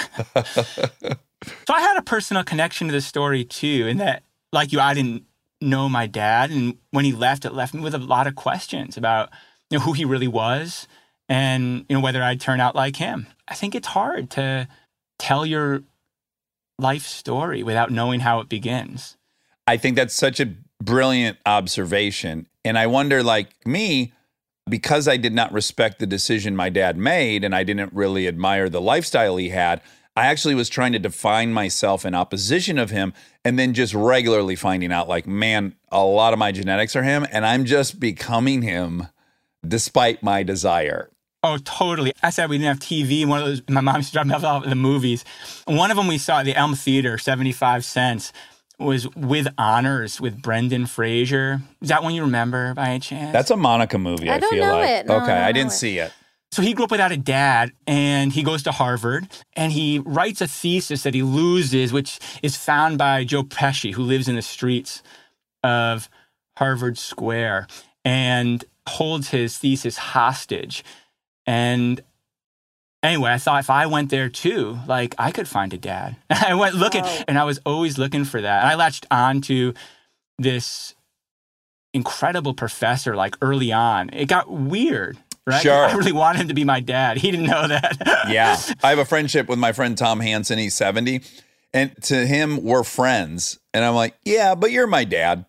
So I had a personal connection to this story too, in that, like you, I didn't know my dad. And when he left, it left me with a lot of questions about, you know, who he really was and, you know, whether I'd turn out like him. I think it's hard to tell your life story without knowing how it begins. I think that's such a brilliant observation. And I wonder, like me, because I did not respect the decision my dad made and I didn't really admire the lifestyle he had, I actually was trying to define myself in opposition of him and then just regularly finding out like, man, a lot of my genetics are him and I'm just becoming him despite my desire. Oh, totally. I said we didn't have T V. One of those, my mom used to drop me off at the movies. One of them we saw at the Elm Theater, seventy-five cents, was With Honors with Brendan Fraser. Is that one you remember by any chance? That's a Monica movie, I, I don't feel know like. it. No, okay, I don't I didn't know it. see it. So he grew up without a dad, and he goes to Harvard, and he writes a thesis that he loses, which is found by Joe Pesci, who lives in the streets of Harvard Square, and holds his thesis hostage. And anyway, I thought if I went there too, like I could find a dad. I went looking, Wow. and I was always looking for that. And I latched on to this incredible professor like early on. It got weird. Right? Sure. I really wanted him to be my dad. He didn't know that. Yeah. I have a friendship with my friend Tom Hansen. He's seventy. And to him, we're friends. And I'm like, yeah, but you're my dad.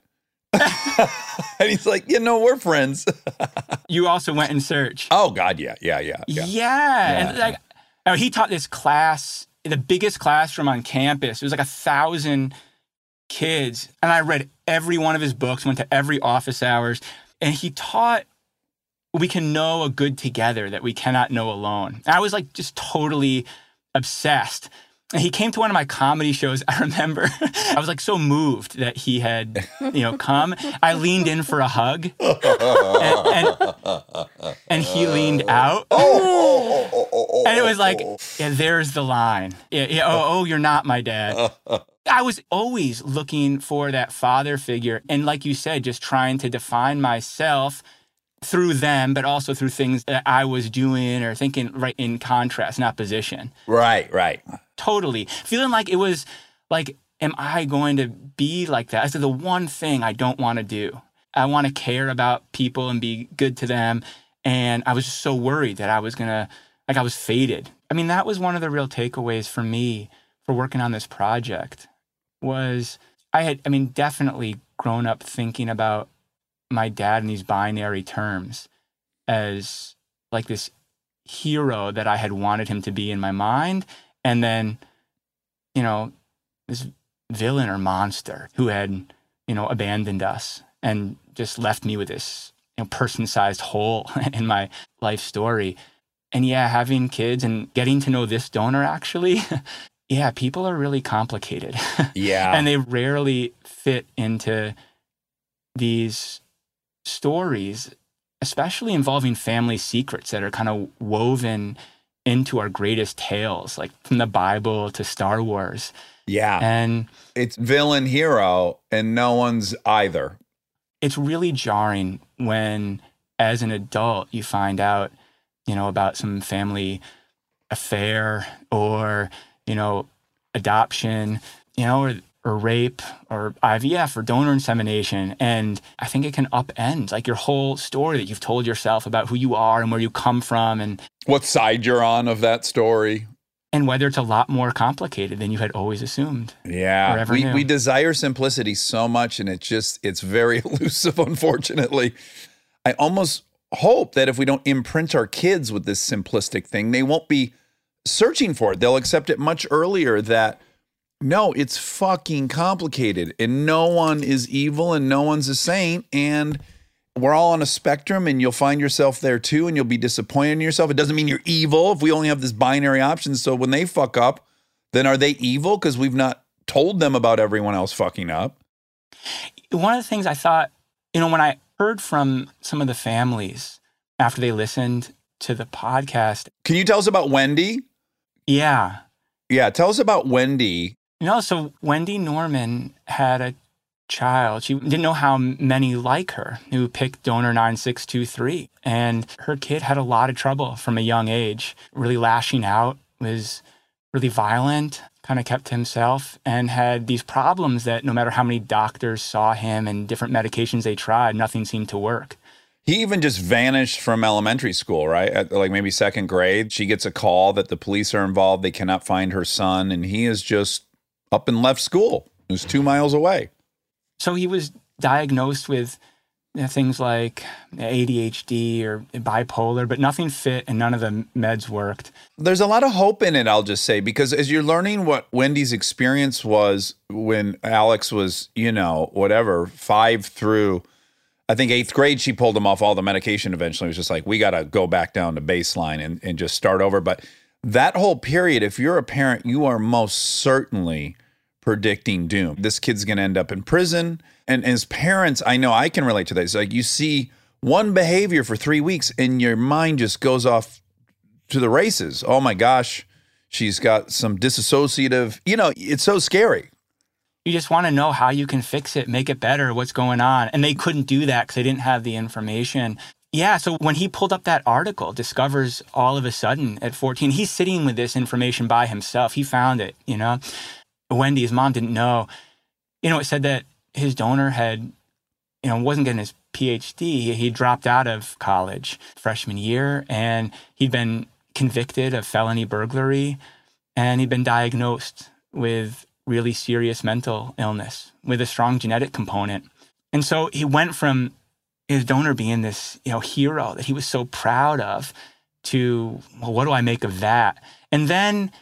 And he's like, you know, we're friends. You also went in search. Oh, God, yeah, yeah, yeah. Yeah. Yeah. And like, oh, he taught this class, the biggest classroom on campus. It was like a thousand kids. And I read every one of his books, went to every office hours. And he taught we can know a good together that we cannot know alone. And I was like just totally obsessed. And he came to one of my comedy shows. I remember I was like so moved that he had, you know, come. I leaned in for a hug, and, and, and he leaned out. And it was like, yeah, there's the line. Yeah, yeah, oh, oh, you're not my dad. I was always looking for that father figure. And like you said, just trying to define myself through them, but also through things that I was doing or thinking right in contrast, not position. Right, right. Totally. Feeling like it was like am I going to be like that? That's the one thing I don't want to do. I want to care about people and be good to them. And I was just so worried that I was going to, like I was fated. I mean, that was one of the real takeaways for me for working on this project was I had, I mean, definitely grown up thinking about my dad in these binary terms as like this hero that I had wanted him to be in my mind. And then, you know, this villain or monster who had, you know, abandoned us and just left me with this, you know, person-sized hole in my life story. And yeah, having kids and getting to know this donor actually, yeah, people are really complicated. Yeah. And they rarely fit into these stories, especially involving family secrets that are kind of woven into our greatest tales, like from the Bible to Star Wars. Yeah. And it's villain hero and no one's either. it's really jarring when, as an adult, you find out, you know, about some family affair or, you know, adoption, you know, or, or rape or I V F or donor insemination. And I think it can upend like your whole story that you've told yourself about who you are and where you come from and What side you're on of that story. and whether it's a lot more complicated than you had always assumed. Yeah, or ever we, knew. we desire simplicity so much, and it just, it's very elusive, unfortunately. I almost hope that if we don't imprint our kids with this simplistic thing, they won't be searching for it. They'll accept it much earlier that, no, it's fucking complicated, and no one is evil, and no one's a saint, and we're all on a spectrum, and you'll find yourself there too, and you'll be disappointed in yourself. It doesn't mean you're evil if we only have this binary option. So when they fuck up, then are they evil because we've not told them about everyone else fucking up? One of the things I thought, you know, when I heard from some of the families after they listened to the podcast, Can you tell us about Wendy? yeah. Yeah, tell us about Wendy. You know, so Wendy Norman had a child. She didn't know how many like her who picked donor nine six two three. And her kid had a lot of trouble from a young age, really lashing out, was really violent, kind of kept to himself, and had these problems that no matter how many doctors saw him and different medications they tried, nothing seemed to work. He even just vanished from elementary school, right? At like maybe second grade. She gets a call that the police are involved. They cannot find her son. And he is just up and left school. It was two miles away. So he was diagnosed with you know, things like A D H D or bipolar, but nothing fit and none of the meds worked. There's a lot of hope in it, I'll just say, because as you're learning what Wendy's experience was when Alex was, you know, whatever, five through, I think eighth grade, she pulled him off all the medication eventually. It was just like, we got to go back down to baseline and, and just start over. But that whole period, if you're a parent, you are most certainly predicting doom. This kid's going to end up in prison. And as parents, I know I can relate to that. It's like you see one behavior for three weeks and your mind just goes off to the races. Oh my gosh, she's got some disassociative, you know, it's so scary. You just want to know how you can fix it, make it better, what's going on. And they couldn't do that because they didn't have the information. Yeah, so when he pulled up that article, discovers all of a sudden at fourteen, he's sitting with this information by himself. He found it, you know. Wendy, his mom, didn't know. You know, it said that his donor had, you know, wasn't getting his P H D. He dropped out of college freshman year, and he'd been convicted of felony burglary, and he'd been diagnosed with really serious mental illness with a strong genetic component. And so he went from his donor being this, you know, hero that he was so proud of to, well, what do I make of that? And then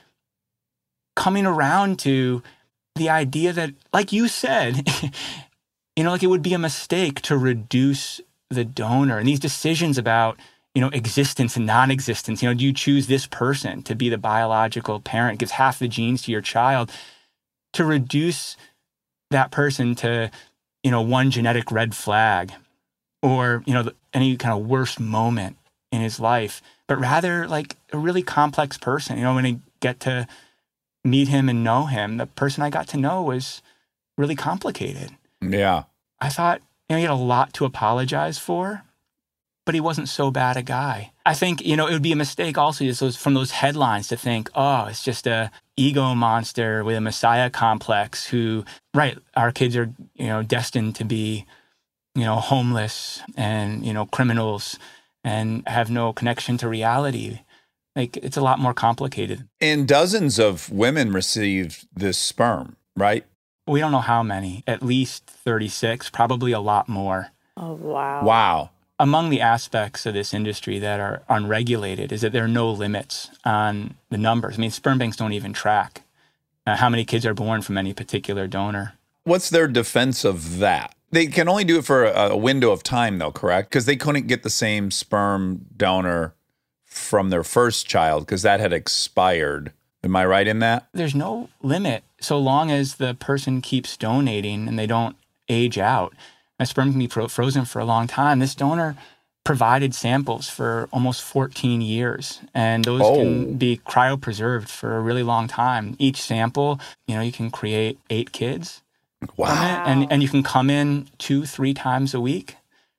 coming around to the idea that, like you said, you know, like it would be a mistake to reduce the donor and these decisions about, you know, existence and non-existence. You know, do you choose this person to be the biological parent, gives half the genes to your child, to reduce that person to, you know, one genetic red flag or, you know, any kind of worst moment in his life, but rather like a really complex person. You know, when I get to meet him and know him, the person I got to know was really complicated. Yeah. I thought, you know, he had a lot to apologize for. but he wasn't so bad a guy. I think, you know, it would be a mistake also just those, from those headlines to think, oh, it's just a ego monster with a messiah complex who, right, our kids are, you know, destined to be, you know, homeless and, you know, criminals and have no connection to reality. Like, it's a lot more complicated. And dozens of women received this sperm, right? We don't know how many, at least thirty-six, probably a lot more. Oh, wow. Wow. Among the aspects of this industry that are unregulated is that there are no limits on the numbers. I mean, sperm banks don't even track uh, how many kids are born from any particular donor. What's their defense of that? They can only do it for a, a window of time, though, correct? Because they couldn't get the same sperm donor from their first child because that had expired. Am I right in that? There's no limit so long as the person keeps donating and they don't age out. My sperm can be fro- frozen for a long time. This donor provided samples for almost fourteen years, and those Oh. can be cryopreserved for a really long time. Each sample, you know, you can create eight kids. Wow. And, and you can come in two, three times a week.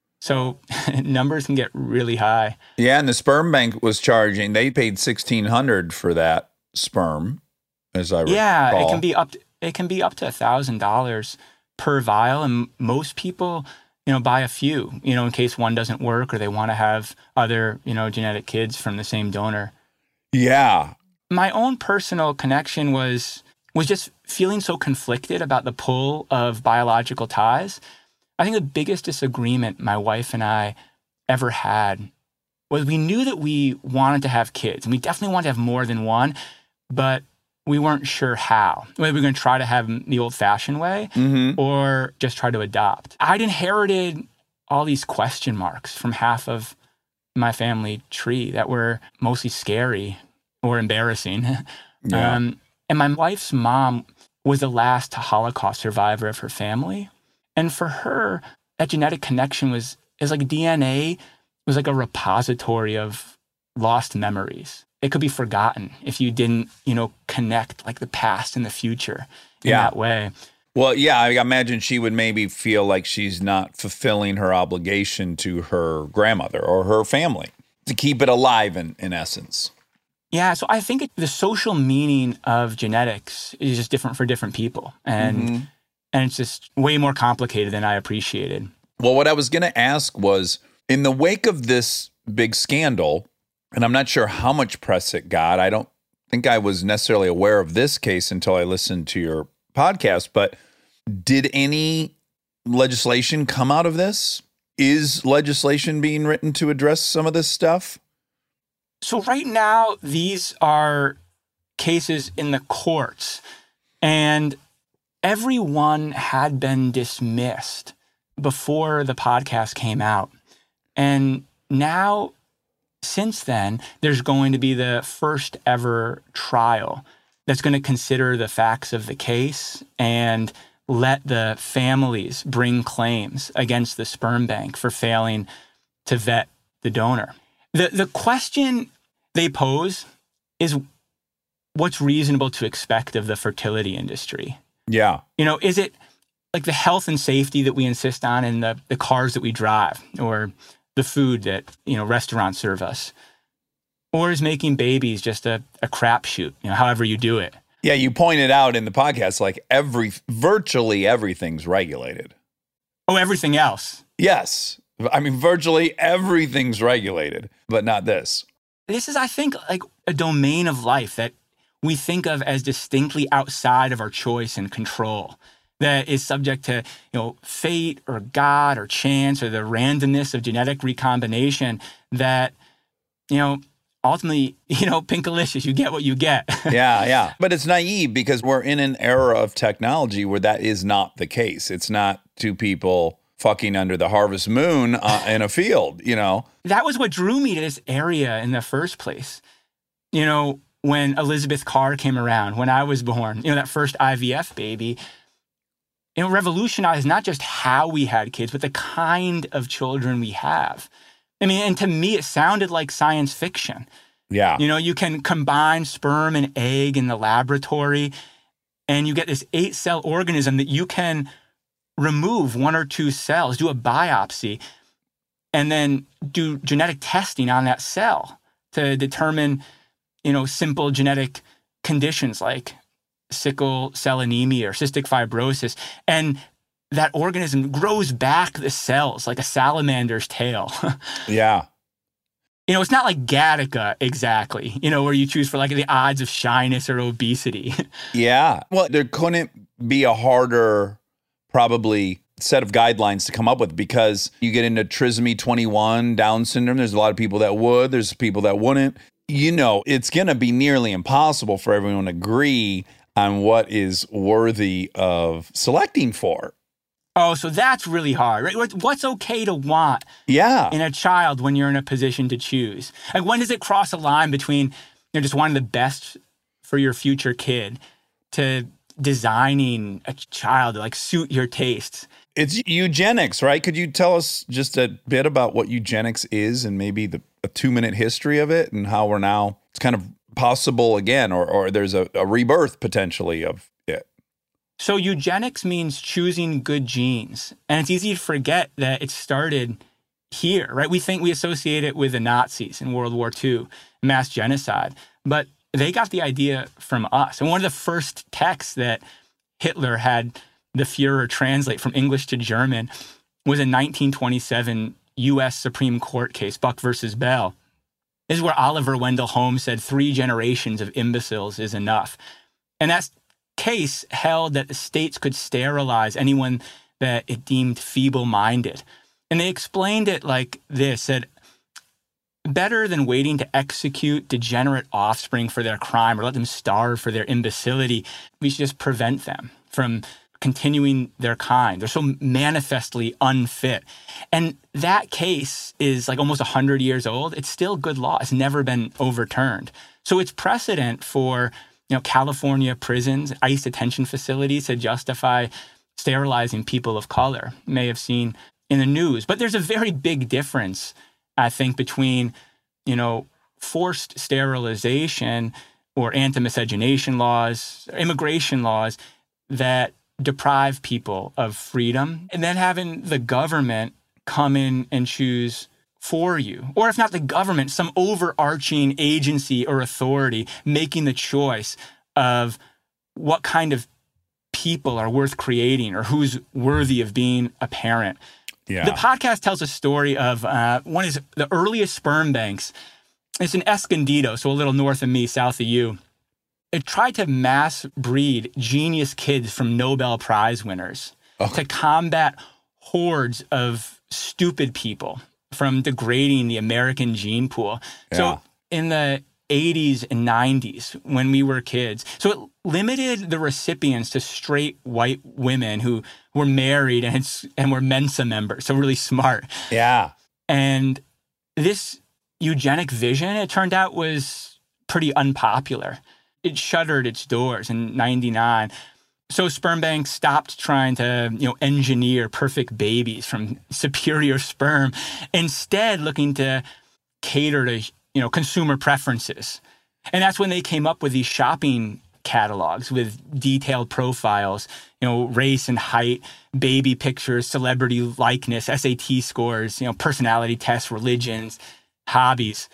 So numbers can get really high. Yeah, and the sperm bank was charging, they paid sixteen hundred dollars for that sperm, as I Yeah, recall. it can be up to, it can be up to one thousand dollars per vial, and most people, you know, buy a few, you know, in case one doesn't work or they want to have other, you know, genetic kids from the same donor. Yeah. My own personal connection was was just feeling so conflicted about the pull of biological ties. I think the biggest disagreement my wife and I ever had was we knew that we wanted to have kids, and we definitely wanted to have more than one, but we weren't sure how. Whether we were going to try to have them the old-fashioned way Mm-hmm. or just try to adopt. I'd inherited all these question marks from half of my family tree that were mostly scary or embarrassing. Yeah. Um, and my wife's mom was the last Holocaust survivor of her family. And for her, that genetic connection was is like D N A was like a repository of lost memories. It could be forgotten if you didn't, you know, connect like the past and the future in Yeah. that way. Well, yeah, I imagine she would maybe feel like she's not fulfilling her obligation to her grandmother or her family to keep it alive in, in essence. Yeah, so I think it, the social meaning of genetics is just different for different people. And Mm-hmm. and it's just way more complicated than I appreciated. Well, what I was going to ask was, in the wake of this big scandal, and I'm not sure how much press it got, I don't think I was necessarily aware of this case until I listened to your podcast, but did any legislation come out of this? Is legislation being written to address some of this stuff? So right now, these are cases in the courts, and everyone had been dismissed before the podcast came out. And now, since then, there's going to be the first ever trial that's going to consider the facts of the case and let the families bring claims against the sperm bank for failing to vet the donor. The the question they pose is what's reasonable to expect of the fertility industry? Yeah. You know, is it like the health and safety that we insist on in the, the cars that we drive or the food that, you know, restaurants serve us? Or is making babies just a, a crapshoot, you know, however you do it? Yeah, you pointed out in the podcast, like every, virtually everything's regulated. Oh, everything else. Yes. I mean, virtually everything's regulated, but not this. This is, I think, like a domain of life that we think of as distinctly outside of our choice and control, that is subject to, you know, fate or God or chance or the randomness of genetic recombination that, you know, ultimately, you know, pinkalicious, you get what you get. Yeah, yeah. But it's naive because we're in an era of technology where that is not the case. It's not two people fucking under the harvest moon uh, in a field, you know? That was what drew me to this area in the first place. You know, when Elizabeth Carr came around, when I was born, you know, that first I V F baby, you know, revolutionized not just how we had kids, but the kind of children we have. I mean, and to me, it sounded like science fiction. Yeah. You know, you can combine sperm and egg in the laboratory, and you get this eight-cell organism that you can remove one or two cells, do a biopsy, and then do genetic testing on that cell to determine, you know, simple genetic conditions like sickle cell anemia or cystic fibrosis. And that organism grows back the cells like a salamander's tail. Yeah. You know, it's not like Gattaca exactly, you know, where you choose for like the odds of shyness or obesity. Yeah. Well, there couldn't be a harder, probably, set of guidelines to come up with, because you get into trisomy twenty-one, Down syndrome. There's a lot of people that would, there's people that wouldn't. You know, it's going to be nearly impossible for everyone to agree on what is worthy of selecting for. Oh, so that's really hard, right? What- What's okay to want Yeah. in a child when you're in a position to choose? Like, when does it cross a line between, you know, just wanting the best for your future kid to designing a child to like suit your tastes? It's eugenics, right? Could you tell us just a bit about what eugenics is and maybe the a two-minute history of it and how we're now, it's kind of possible again, or, or there's a, a rebirth potentially of it? So eugenics means choosing good genes. And it's easy to forget that it started here, right? We think we associate it with the Nazis in World War Two, mass genocide. But they got the idea from us. And one of the first texts that Hitler had the Führer translate from English to German was a nineteen twenty-seven U S Supreme Court case, Buck versus Bell. This is where Oliver Wendell Holmes said three generations of imbeciles is enough. And that case held that the states could sterilize anyone that it deemed feeble-minded. And they explained it like this, that better than waiting to execute degenerate offspring for their crime or let them starve for their imbecility, we should just prevent them from continuing their kind. They're so manifestly unfit. And that case is like almost one hundred years old. It's still good law. It's never been overturned. So it's precedent for, you know, California prisons, ICE detention facilities to justify sterilizing people of color. You may have seen in the news. But there's a very big difference, I think, between, you know, forced sterilization or anti-miscegenation laws, immigration laws that deprive people of freedom, and then having the government come in and choose for you. Or if not the government, some overarching agency or authority making the choice of what kind of people are worth creating or who's worthy of being a parent. Yeah. The podcast tells a story of uh, one of the earliest sperm banks. It's in Escondido, so a little north of me, south of you. It tried to mass breed genius kids from Nobel Prize winners Oh. to combat hordes of stupid people from degrading the American gene pool. Yeah. So in the eighties and nineties, when we were kids, so it limited the recipients to straight white women who were married and, and were Mensa members, so really smart. Yeah. And this eugenic vision, it turned out, was pretty unpopular. It shuttered its doors in ninety-nine. So sperm banks stopped trying to, you know, engineer perfect babies from superior sperm, instead looking to cater to, you know, consumer preferences. And that's when they came up with these shopping catalogs with detailed profiles, you know, race and height, baby pictures, celebrity likeness, S A T scores, you know, personality tests, religions, hobbies.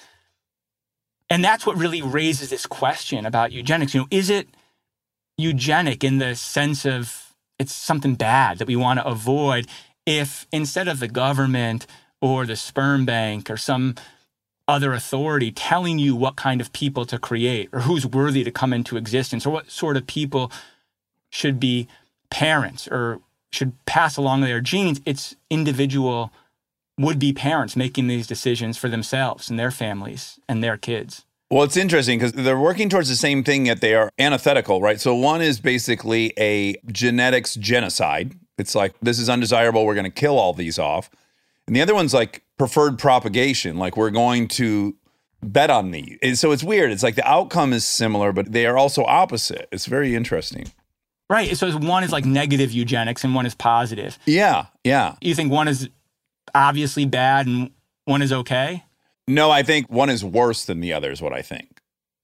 And that's what really raises this question about eugenics. You know, is it eugenic in the sense of it's something bad that we want to avoid if instead of the government or the sperm bank or some other authority telling you what kind of people to create or who's worthy to come into existence or what sort of people should be parents or should pass along their genes, it's individual would-be parents making these decisions for themselves and their families and their kids. Well, it's interesting because they're working towards the same thing, yet they are antithetical, right? So one is basically a genetics genocide. It's like, this is undesirable, we're going to kill all these off. And the other one's like preferred propagation, like we're going to bet on these. And so it's weird. It's like the outcome is similar, but they are also opposite. It's very interesting. Right. So one is like negative eugenics and one is positive. Yeah, yeah. You think one is obviously bad and one is okay? No, I think one is worse than the other is what I think.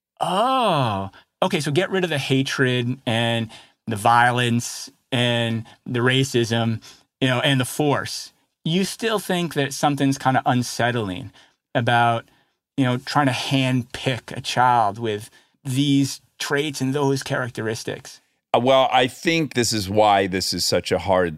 Oh, okay. So get rid of the hatred and the violence and the racism, you know, and the force. you still think that something's kind of unsettling about, you know, trying to hand pick a child with these traits and those characteristics? Uh, Well, I think this is why this is such a hard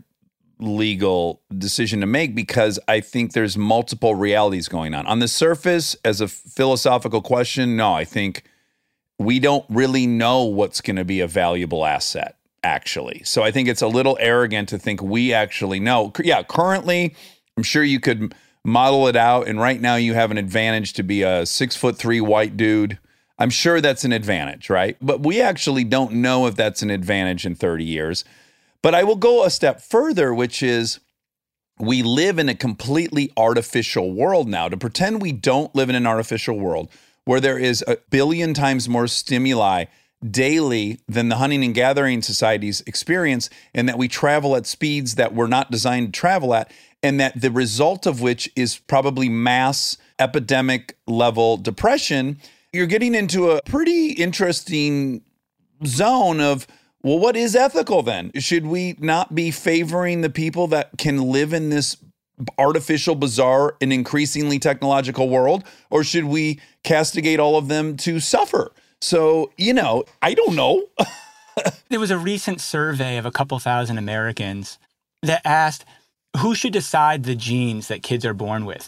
legal decision to make, because I think there's multiple realities going on. On the surface, as a philosophical question, no, I think we don't really know what's going to be a valuable asset, actually. So I think it's a little arrogant to think we actually know. C- Yeah, currently, I'm sure you could model it out, and right now you have an advantage to be a six foot three white dude. I'm sure that's an advantage, right? But we actually don't know if that's an advantage in thirty years. But I will go a step further, which is we live in a completely artificial world now. To pretend we don't live in an artificial world where there is a billion times more stimuli daily than the hunting and gathering societies experience, and that we travel at speeds that we're not designed to travel at, and that the result of which is probably mass epidemic level depression, you're getting into a pretty interesting zone of, well, what is ethical then? Should we not be favoring the people that can live in this artificial, bizarre, and increasingly technological world? Or should we castigate all of them to suffer? So, you know, I don't know. There was a recent survey of a couple thousand Americans that asked who should decide the genes that kids are born with.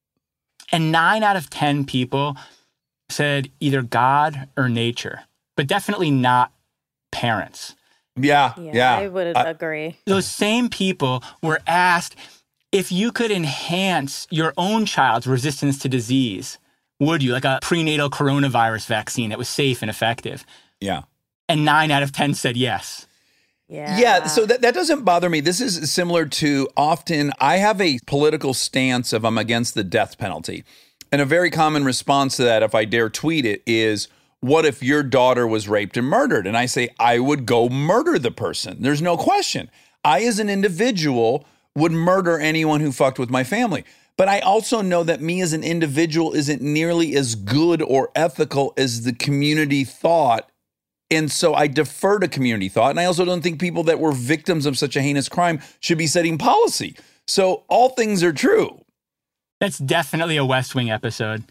And nine out of ten people said either God or nature, but definitely not parents. Yeah, Yeah, yeah. I would I- agree. Those same people were asked if you could enhance your own child's resistance to disease, would you? Like a prenatal coronavirus vaccine that was safe and effective. yeah. And nine out of ten said yes. Yeah. Yeah, so that, that doesn't bother me. This is similar to often I have a political stance of I'm against the death penalty. And a very common response to that, if I dare tweet it, is, what if your daughter was raped and murdered? And I say, I would go murder the person. There's no question. I, as an individual, would murder anyone who fucked with my family. But I also know that me as an individual isn't nearly as good or ethical as the community thought. And so I defer to community thought. And I also don't think people that were victims of such a heinous crime should be setting policy. So all things are true. That's definitely a West Wing episode.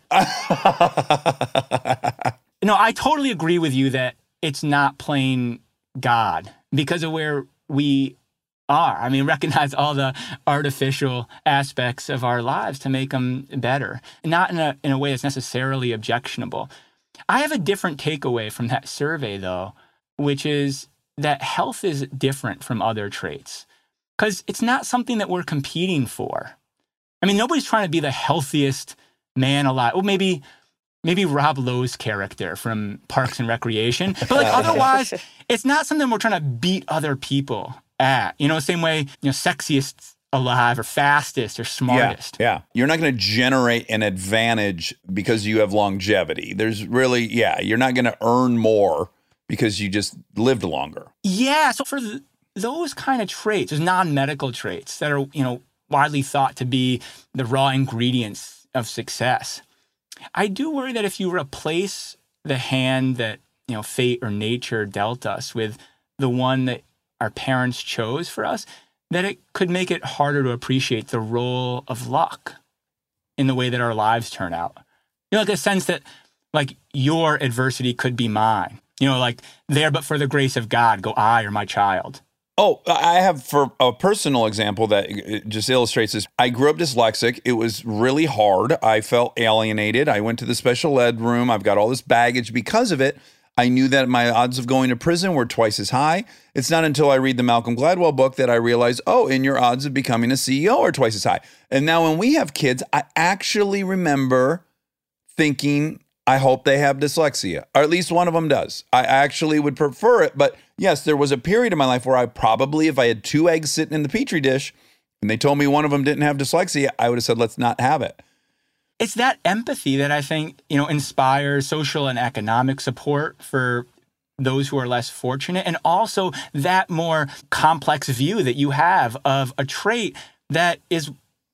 No, I totally agree with you that it's not plain God because of where we are. I mean, recognize all the artificial aspects of our lives to make them better, not in a in a way that's necessarily objectionable. I have a different takeaway from that survey, though, which is that health is different from other traits because it's not something that we're competing for. I mean, nobody's trying to be the healthiest man alive. Well, maybe maybe Rob Lowe's character from Parks and Recreation. But like otherwise, it's not something we're trying to beat other people at. You know, the same way, you know, sexiest alive or fastest or smartest. Yeah, yeah. You're not going to generate an advantage because you have longevity. There's really, yeah, you're not going to earn more because you just lived longer. Yeah. So for th- those kind of traits, those non-medical traits that are, you know, widely thought to be the raw ingredients of success, I do worry that if you replace the hand that, you know, fate or nature dealt us with the one that our parents chose for us, that it could make it harder to appreciate the role of luck in the way that our lives turn out. You know, like a sense that, like, your adversity could be mine. You know, like, there but for the grace of God go I or my child. Oh, I have for a personal example that just illustrates this. I grew up dyslexic. It was really hard. I felt alienated. I went to the special ed room. I've got all this baggage because of it. I knew that my odds of going to prison were twice as high. It's not until I read the Malcolm Gladwell book that I realize, oh, and your odds of becoming a C E O are twice as high. And now when we have kids, I actually remember thinking, I hope they have dyslexia, or at least one of them does. I actually would prefer it. But yes, there was a period in my life where I probably, if I had two eggs sitting in the Petri dish and they told me one of them didn't have dyslexia, I would have said, let's not have it. It's that empathy that I think, you know, inspires social and economic support for those who are less fortunate, and also that more complex view that you have of a trait that is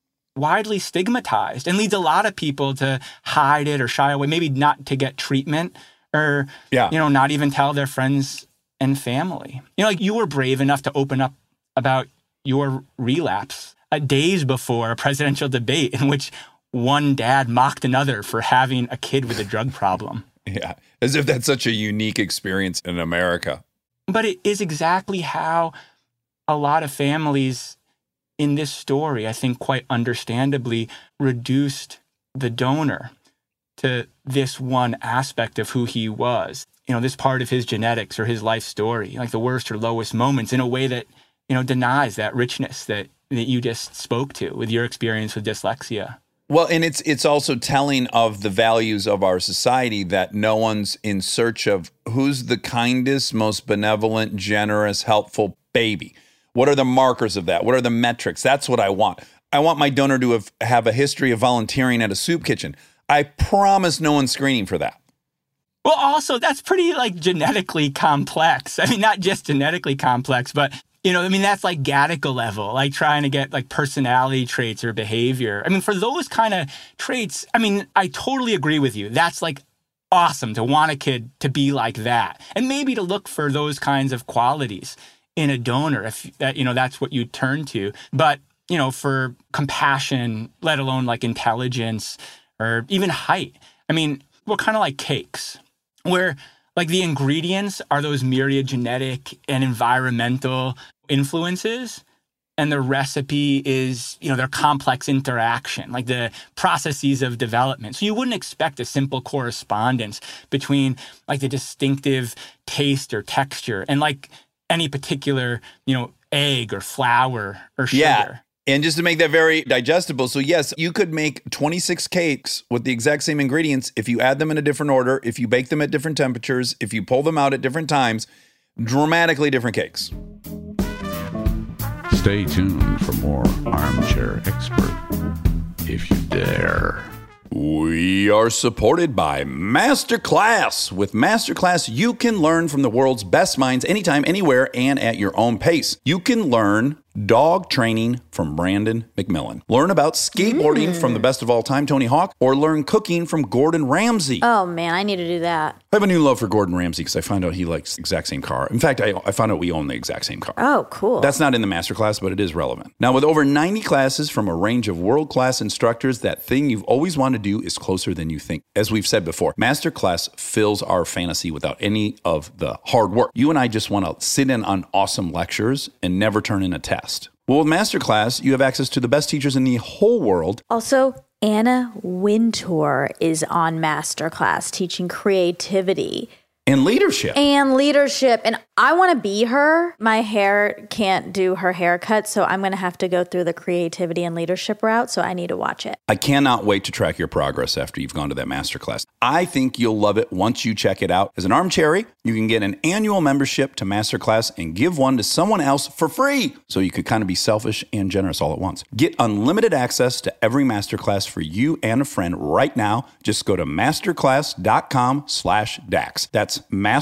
widely stigmatized and leads a lot of people to hide it or shy away, maybe not to get treatment or, Yeah. you know, not even tell their friends and family. You know, like you were brave enough to open up about your relapse. uh, days before a presidential debate in which one dad mocked another for having a kid with a drug problem. Yeah, as if that's such a unique experience in America. But it is exactly how a lot of families in this story, I think quite understandably, reduced the donor to this one aspect of who he was. You know, this part of his genetics or his life story, like the worst or lowest moments, in a way that, you know, denies that richness that, that you just spoke to with your experience with dyslexia. Well, and it's it's also telling of the values of our society that no one's in search of who's the kindest, most benevolent, generous, helpful baby. What are the markers of that? What are the metrics? That's what I want. I want my donor to have, have a history of volunteering at a soup kitchen. I promise no one's screening for that. Well, also, that's pretty, like, genetically complex. I mean, not just genetically complex, but, you know, I mean, that's like Gattaca level, like trying to get, like, personality traits or behavior. I mean, for those kind of traits, I mean, I totally agree with you. That's, like, awesome to want a kid to be like that. And maybe to look for those kinds of qualities in a donor, if that, you know, that's what you turn to. But, you know, for compassion, let alone, like, intelligence or even height, I mean, we're kind of like cakes, where like the ingredients are those myriad genetic and environmental influences, and the recipe is, you know, their complex interaction, like the processes of development. So you wouldn't expect a simple correspondence between like the distinctive taste or texture and like any particular, you know, egg or flour or sugar. Yeah. And just to make that very digestible, so yes, you could make twenty-six cakes with the exact same ingredients if you add them in a different order, if you bake them at different temperatures, if you pull them out at different times, dramatically different cakes. Stay tuned for more Armchair Expert, if you dare. We are supported by Masterclass. With Masterclass, you can learn from the world's best minds anytime, anywhere, and at your own pace. You can learn dog training from Brandon McMillan. Learn about skateboarding mm. from the best of all time, Tony Hawk, or learn cooking from Gordon Ramsay. Oh, man, I need to do that. I have a new love for Gordon Ramsay because I found out he likes the exact same car. In fact, I, I found out we own the exact same car. Oh, cool. That's not in the Masterclass, but it is relevant. Now, with over ninety classes from a range of world-class instructors, that thing you've always wanted to do is closer than you think. As we've said before, Masterclass fills our fantasy without any of the hard work. You and I just want to sit in on awesome lectures and never turn in a test. Well, with Masterclass, you have access to the best teachers in the whole world. Also, Anna Wintour is on Masterclass teaching creativity. And leadership. And leadership. And I want to be her. My hair can't do her haircut, so I'm going to have to go through the creativity and leadership route, so I need to watch it. I cannot wait to track your progress after you've gone to that masterclass. I think you'll love it once you check it out. As an Armchair, you can get an annual membership to Masterclass and give one to someone else for free, so you could kind of be selfish and generous all at once. Get unlimited access to every Masterclass for you and a friend right now. Just go to masterclass.com slash DAX. That's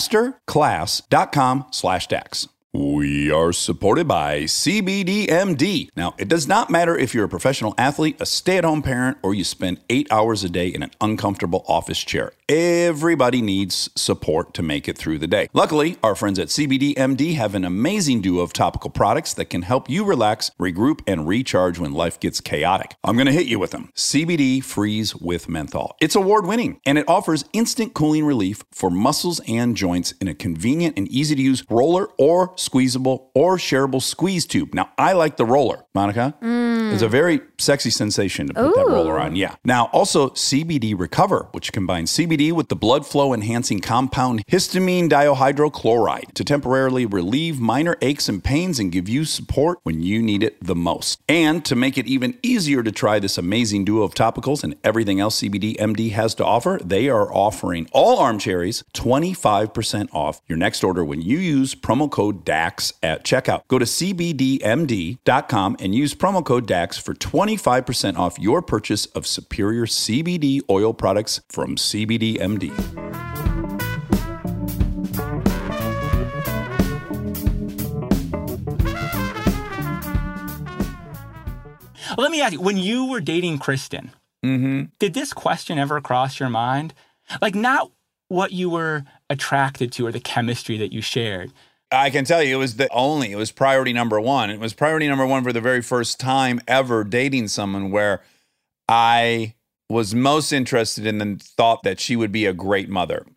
masterclass.com slash DAX. We are supported by C B D M D. Now, it does not matter if you're a professional athlete, a stay-at-home parent, or you spend eight hours a day in an uncomfortable office chair. Everybody needs support to make it through the day. Luckily, our friends at C B D M D have an amazing duo of topical products that can help you relax, regroup, and recharge when life gets chaotic. I'm going to hit you with them. C B D Freeze with Menthol. It's award-winning, and it offers instant cooling relief for muscles and joints in a convenient and easy-to-use roller or squeezable or shareable squeeze tube. Now, I like the roller. Monica? Mm. It's a very sexy sensation to put Ooh. that roller on. Yeah. Now, also C B D Recover, which combines C B D with the blood flow enhancing compound histamine dihydrochloride to temporarily relieve minor aches and pains and give you support when you need it the most. And to make it even easier to try this amazing duo of topicals and everything else C B D M D has to offer, they are offering all Armcharies twenty-five percent off your next order when you use promo code DAX at checkout. Go to c b d m d dot com and use promo code DAX for twenty-five percent off your purchase of superior C B D oil products from C B D M D. Let me ask you, when you were dating Kristen, mm-hmm. did this question ever cross your mind? Like, not what you were attracted to or the chemistry that you shared. I can tell you it was the only, it was priority number one. It was priority number one for the very first time ever dating someone where I was most interested in the thought that she would be a great mother.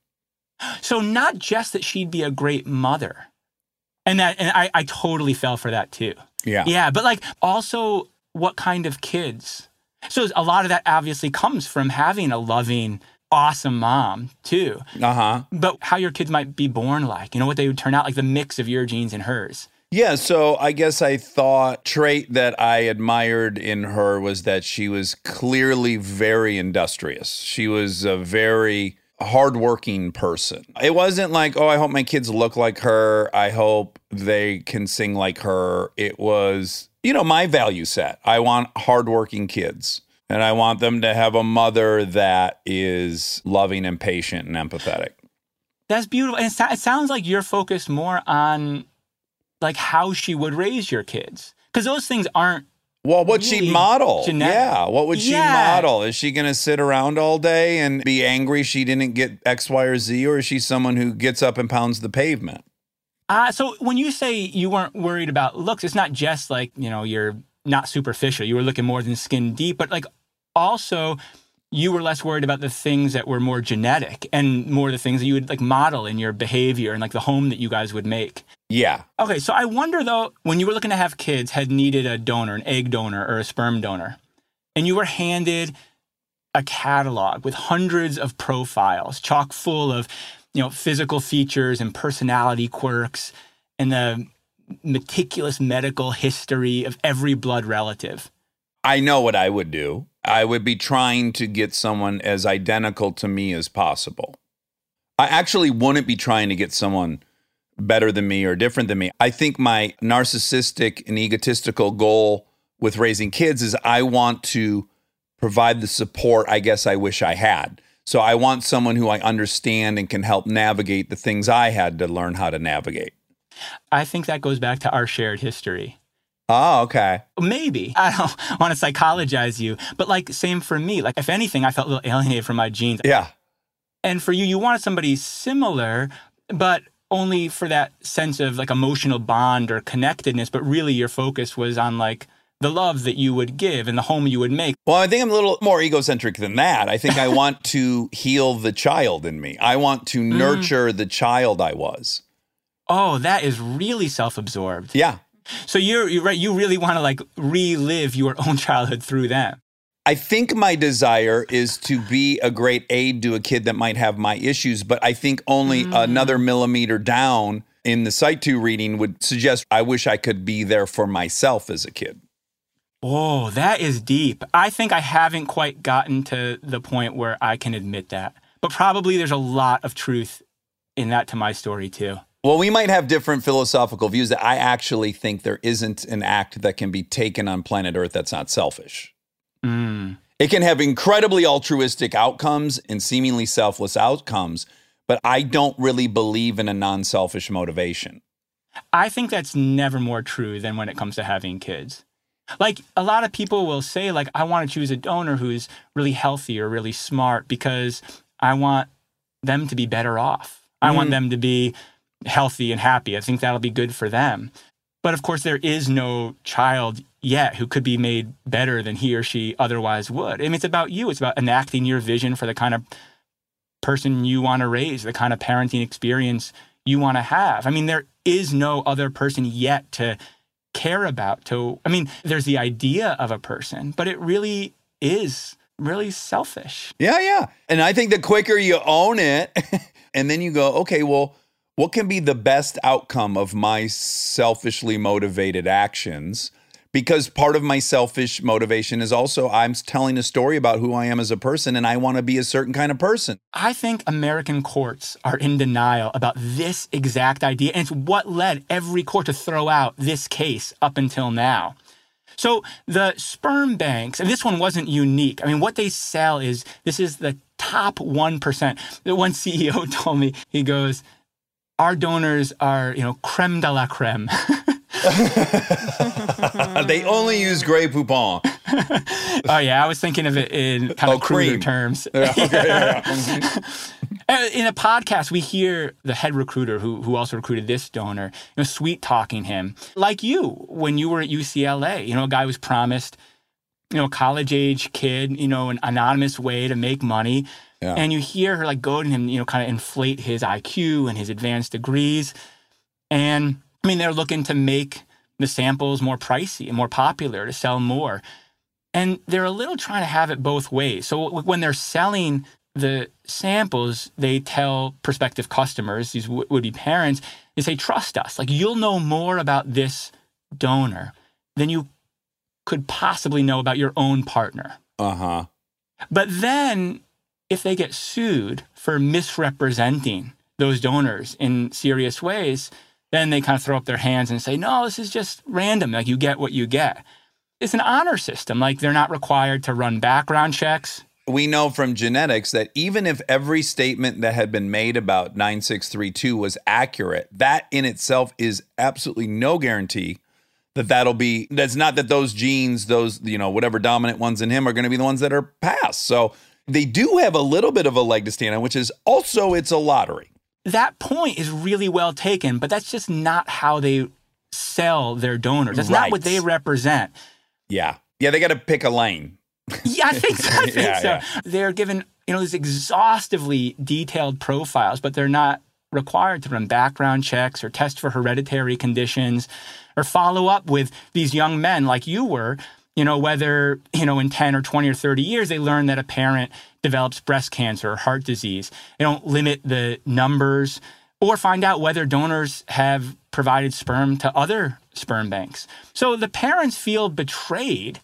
So not just that she'd be a great mother. And that, and I, I totally fell for that too. Yeah. Yeah. But like also what kind of kids? So a lot of that obviously comes from having a loving, awesome mom too. Uh-huh. But how your kids might be born like, you know, what they would turn out like, the mix of your genes and hers. Yeah, so I guess I thought trait that I admired in her was that she was clearly very industrious. She was a very hardworking person. It wasn't like, oh, I hope my kids look like her. I hope they can sing like her. It was, you know, my value set. I want hardworking kids. And I want them to have a mother that is loving and patient and empathetic. That's beautiful. And it, so- it sounds like you're focused more on like how she would raise your kids. Because those things aren't Well, what really she'd model. genetic. Yeah, what would she Yeah. model? Is she going to sit around all day and be angry she didn't get X, Y, or Z? Or is she someone who gets up and pounds the pavement? Uh, so when you say you weren't worried about looks, it's not just like, you know, you're not superficial. You were looking more than skin deep. But like also you were less worried about the things that were more genetic and more the things that you would like model in your behavior and like the home that you guys would make. Yeah. Okay, so I wonder though, when you were looking to have kids, had needed a donor, an egg donor or a sperm donor, and you were handed a catalog with hundreds of profiles, chock full of, you know, physical features and personality quirks and the meticulous medical history of every blood relative. I know what I would do. I would be trying to get someone as identical to me as possible. I actually wouldn't be trying to get someone better than me or different than me. I think my narcissistic and egotistical goal with raising kids is I want to provide the support I guess I wish I had. So I want someone who I understand and can help navigate the things I had to learn how to navigate. I think that goes back to our shared history. Oh, okay. Maybe. I don't want to psychologize you, but like same for me. Like if anything, I felt a little alienated from my genes. Yeah. And for you, you wanted somebody similar, but only for that sense of like emotional bond or connectedness. But really your focus was on like the love that you would give and the home you would make. Well, I think I'm a little more egocentric than that. I think I want to heal the child in me. I want to nurture mm. the child I was. Oh, that is really self-absorbed. Yeah. So you're, you're right. You really want to like relive your own childhood through them. I think my desire is to be a great aid to a kid that might have my issues, but I think only mm. another millimeter down in the Sight two reading would suggest I wish I could be there for myself as a kid. Oh, that is deep. I think I haven't quite gotten to the point where I can admit that, but probably there's a lot of truth in that to my story too. Well, we might have different philosophical views that I actually think there isn't an act that can be taken on planet Earth that's not selfish. Mm. It can have incredibly altruistic outcomes and seemingly selfless outcomes, but I don't really believe in a non-selfish motivation. I think that's never more true than when it comes to having kids. Like a lot of people will say, like, I want to choose a donor who's really healthy or really smart because I want them to be better off. I mm. want them to be healthy and happy. I think that'll be good for them. But of course, there is no child yet who could be made better than he or she otherwise would. I mean, it's about you. It's about enacting your vision for the kind of person you want to raise, the kind of parenting experience you want to have. I mean, there is no other person yet to care about. To, I mean, there's the idea of a person, but it really is really selfish. Yeah, yeah. And I think the quicker you own it, and then you go, okay, well, what can be the best outcome of my selfishly motivated actions? Because part of my selfish motivation is also I'm telling a story about who I am as a person, and I want to be a certain kind of person. I think American courts are in denial about this exact idea, and it's what led every court to throw out this case up until now. So the sperm banks, and this one wasn't unique. I mean, what they sell is, this is the top one percent. The one C E O told me, he goes, our donors are, you know, creme de la creme. They only use Grey Poupon. Oh, yeah. I was thinking of it in kind oh, of cruder cream. terms. Yeah, okay, yeah, yeah. Uh, In a podcast, we hear the head recruiter who who also recruited this donor, you know, sweet talking him like you when you were at U C L A. You know, a guy was promised, you know, a college age kid, you know, an anonymous way to make money, Yeah. and you hear her like goading him, you know, kind of inflate his I Q and his advanced degrees, and I mean they're looking to make the samples more pricey and more popular to sell more, and they're a little trying to have it both ways. So when they're selling the samples, they tell prospective customers, these w- would-be parents, they say, trust us. Like, you'll know more about this donor than you could possibly know about your own partner. Uh-huh. But then if they get sued for misrepresenting those donors in serious ways, then they kind of throw up their hands and say, no, this is just random. Like, you get what you get. It's an honor system. Like, they're not required to run background checks. We know from genetics that even if every statement that had been made about nine six three two was accurate, that in itself is absolutely no guarantee that that'll be, that's not that those genes, those, you know, whatever dominant ones in him are going to be the ones that are passed. So they do have a little bit of a leg to stand on, which is also, it's a lottery. That point is really well taken, but that's just not how they sell their donors. That's Right. not what they represent. Yeah. Yeah, they got to pick a lane. Yeah, I think so. I think Yeah, so. yeah. They're given, you know, these exhaustively detailed profiles, but they're not required to run background checks or test for hereditary conditions or follow up with these young men like you were, you know, whether, you know, in ten or twenty or thirty years, they learn that a parent develops breast cancer or heart disease. They don't limit the numbers or find out whether donors have provided sperm to other sperm banks. So the parents feel betrayed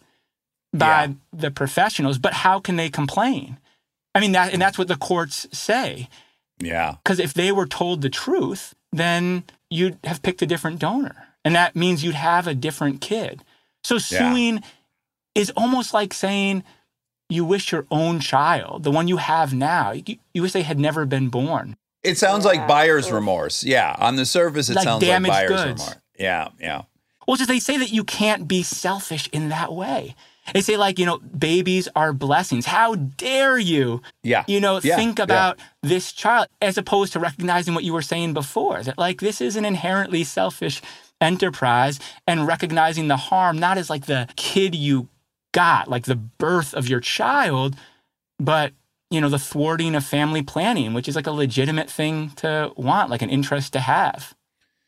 by Yeah. the professionals, but how can they complain? I mean, that and that's what the courts say. Yeah. Because if they were told the truth, then you'd have picked a different donor. And that means you'd have a different kid. So suing is almost like saying you wish your own child, the one you have now, you, you wish they had never been born. It sounds like buyer's remorse. Yeah. On the surface, it Like sounds like damaged buyer's goods. remorse. Yeah. Yeah. Well, just they say that you can't be selfish in that way. They say, like, you know, babies are blessings. How dare you, Yeah. you know, Yeah. think Yeah. about this child, as opposed to recognizing what you were saying before, that, like, this is an inherently selfish enterprise, and recognizing the harm, not as like the kid you got, like the birth of your child, but, you know, the thwarting of family planning, which is like a legitimate thing to want, like an interest to have.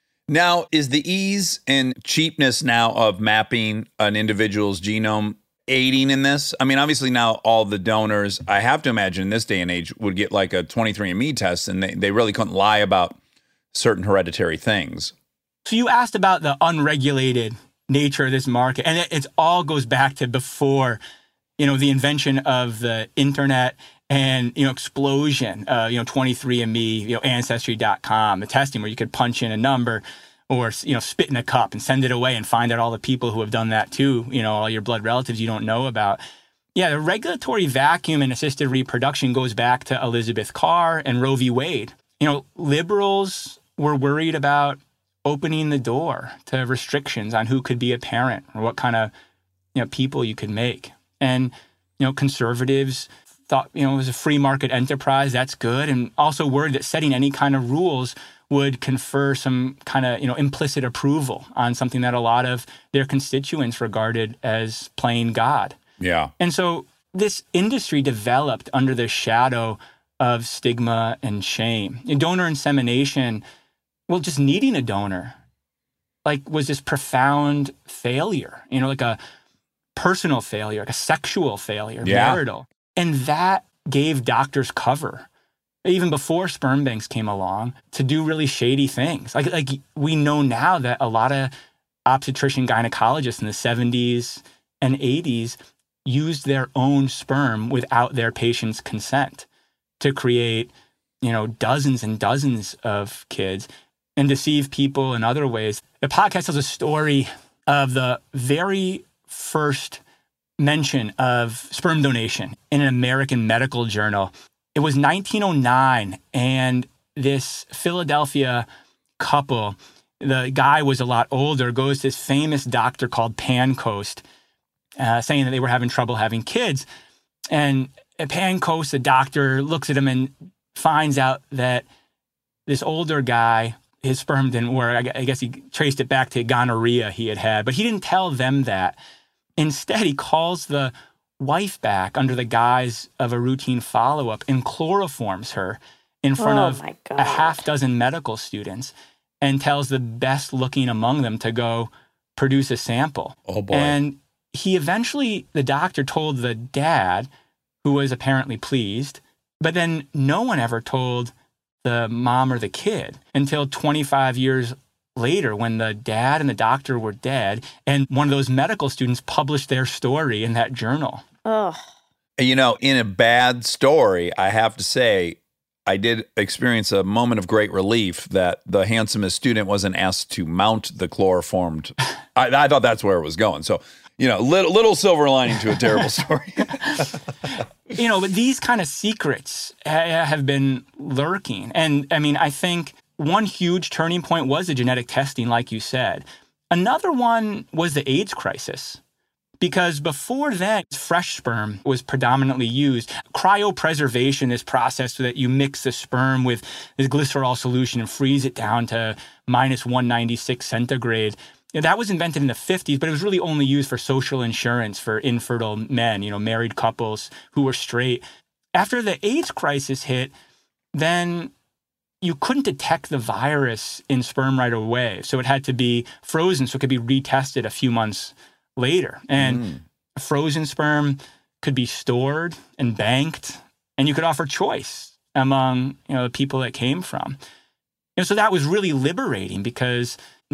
Now, is the ease and cheapness now of mapping an individual's genome aiding in this? I mean, obviously now all the donors, I have to imagine in this day and age, would get like a twenty-three and me test, and they, they really couldn't lie about certain hereditary things. So you asked about the unregulated nature of this market, and it, it all goes back to before, you know, the invention of the internet and, you know, explosion, uh, you know, twenty-three and me, you know, ancestry dot com, the testing where you could punch in a number or, you know, spit in a cup and send it away and find out all the people who have done that too, you know, all your blood relatives you don't know about. Yeah, the regulatory vacuum in assisted reproduction goes back to Elizabeth Carr and Roe v. Wade. You know, liberals were worried about opening the door to restrictions on who could be a parent or what kind of, you know, people you could make. And, you know, conservatives thought, you know, it was a free market enterprise, that's good. And also worried that setting any kind of rules would confer some kind of, you know, implicit approval on something that a lot of their constituents regarded as playing God. Yeah. And so this industry developed under the shadow of stigma and shame. And donor insemination, well, just needing a donor, like, was this profound failure, you know, like a personal failure, like a sexual failure, Yeah. marital. And that gave doctors cover, even before sperm banks came along, to do really shady things. Like, like we know now that a lot of obstetrician gynecologists in the seventies and eighties used their own sperm without their patient's consent to create, you know, dozens and dozens of kids and deceive people in other ways. The podcast tells a story of the very first mention of sperm donation in an American medical journal. It was nineteen oh nine, and this Philadelphia couple, the guy was a lot older, goes to this famous doctor called Pancoast, uh, saying that they were having trouble having kids. And at Pancoast, the doctor looks at him and finds out that this older guy, his sperm didn't work. I guess he traced it back to gonorrhea he had had, but he didn't tell them that. Instead, he calls the wife back under the guise of a routine follow-up and chloroforms her in front Oh, of my a God. half dozen medical students and tells the best looking among them to go produce a sample. Oh, boy. And he eventually, the doctor told the dad, who was apparently pleased, but then no one ever told the mom or the kid until twenty-five years later when the dad and the doctor were dead and one of those medical students published their story in that journal. Oh, You know, in a bad story, I have to say, I did experience a moment of great relief that the handsomest student wasn't asked to mount the chloroformed. I, I thought that's where it was going. So, you know, little, little silver lining to a terrible story. You know, but these kind of secrets ha- have been lurking. And I mean, I think one huge turning point was the genetic testing, like you said. Another one was the AIDS crisis. Because before then, fresh sperm was predominantly used. Cryopreservation is process so that you mix the sperm with this glycerol solution and freeze it down to minus one ninety-six centigrade. You know, that was invented in the fifties, but it was really only used for social insurance for infertile men, you know, married couples who were straight. After the AIDS crisis hit, then you couldn't detect the virus in sperm right away. So it had to be frozen so it could be retested a few months later. And mm. frozen sperm could be stored and banked, and you could offer choice among, you know, the people it came from. And so that was really liberating because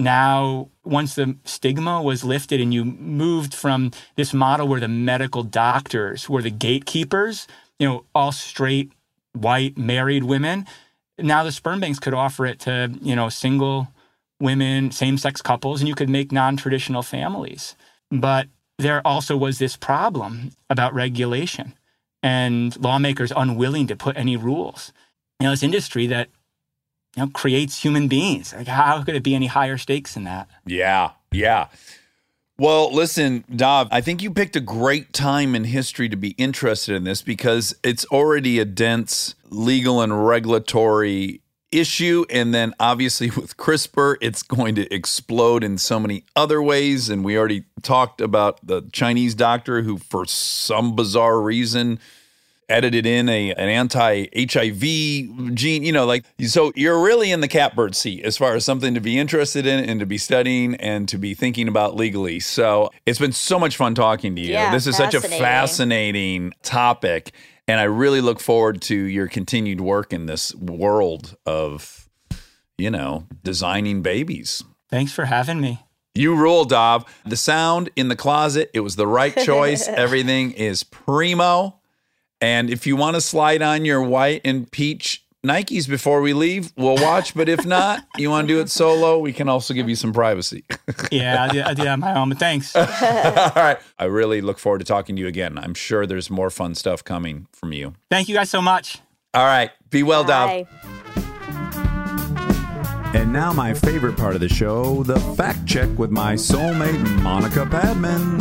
now once the stigma was lifted and you moved from this model where the medical doctors were the gatekeepers, you know, all straight, white, married women, now the sperm banks could offer it to, you know, single women, same-sex couples, and you could make non-traditional families. But there also was this problem about regulation and lawmakers unwilling to put any rules. You know, this industry that, you know, creates human beings. Like, how could it be any higher stakes than that? Yeah, yeah. Well, listen, Dav, I think you picked a great time in history to be interested in this because it's already a dense legal and regulatory issue. And then obviously with CRISPR, it's going to explode in so many other ways. And we already talked about the Chinese doctor who, for some bizarre reason, edited in a an anti-H I V gene, you know, like, so you're really in the catbird seat as far as something to be interested in and to be studying and to be thinking about legally. So it's been so much fun talking to you. Yeah, this is such a fascinating. fascinating topic. And I really look forward to your continued work in this world of, you know, designing babies. Thanks for having me. You rule, Dav. The sound in the closet, it was the right choice. Everything is primo. And if you want to slide on your white and peach Nikes before we leave, we'll watch. But if not, you want to do it solo, we can also give you some privacy. Yeah, I did, I did have my own, but thanks. All right. I really look forward to talking to you again. I'm sure there's more fun stuff coming from you. Thank you guys so much. All right. Be well, Dav. Bye. And now my favorite part of the show, the fact check with my soulmate, Monica Padman.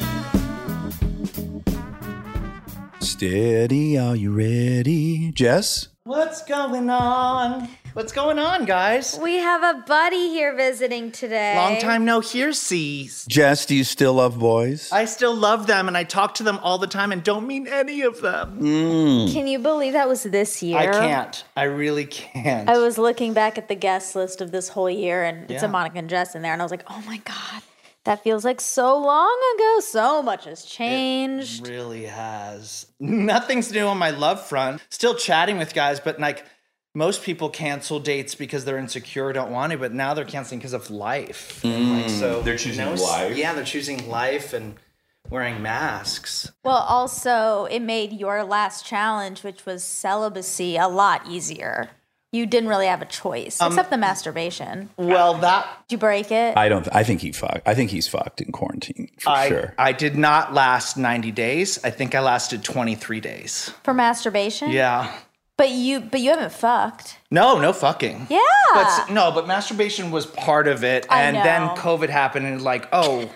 Steady, are you ready? Jess? What's going on? What's going on, guys? We have a buddy here visiting today. Long time no hear sees. Jess, do you still love boys? I still love them and I talk to them all the time and don't mean any of them. Can you believe that was this year? I can't. I really can't. I was looking back at the guest list of this whole year, and it's Yeah. a Monica and Jess in there, and I was like, oh my God, that feels like so long ago. So much has changed. really has. Nothing's new on my love front. Still chatting with guys, but like most people cancel dates because they're insecure, don't want to, but now they're canceling because of life. And, like, so they're choosing no- life? Yeah, they're choosing life and wearing masks. Well, also, it made your last challenge, which was celibacy, a lot easier. You didn't really have a choice, Um, except the masturbation. Well, that Did you break it? I don't. I think he fucked. I think he's fucked in quarantine for I, sure. I did not last ninety days. I think I lasted twenty-three days. For masturbation? Yeah. But you but you haven't fucked. No, no fucking. Yeah. But no, but masturbation was part of it. I And then know. COVID happened and like, oh,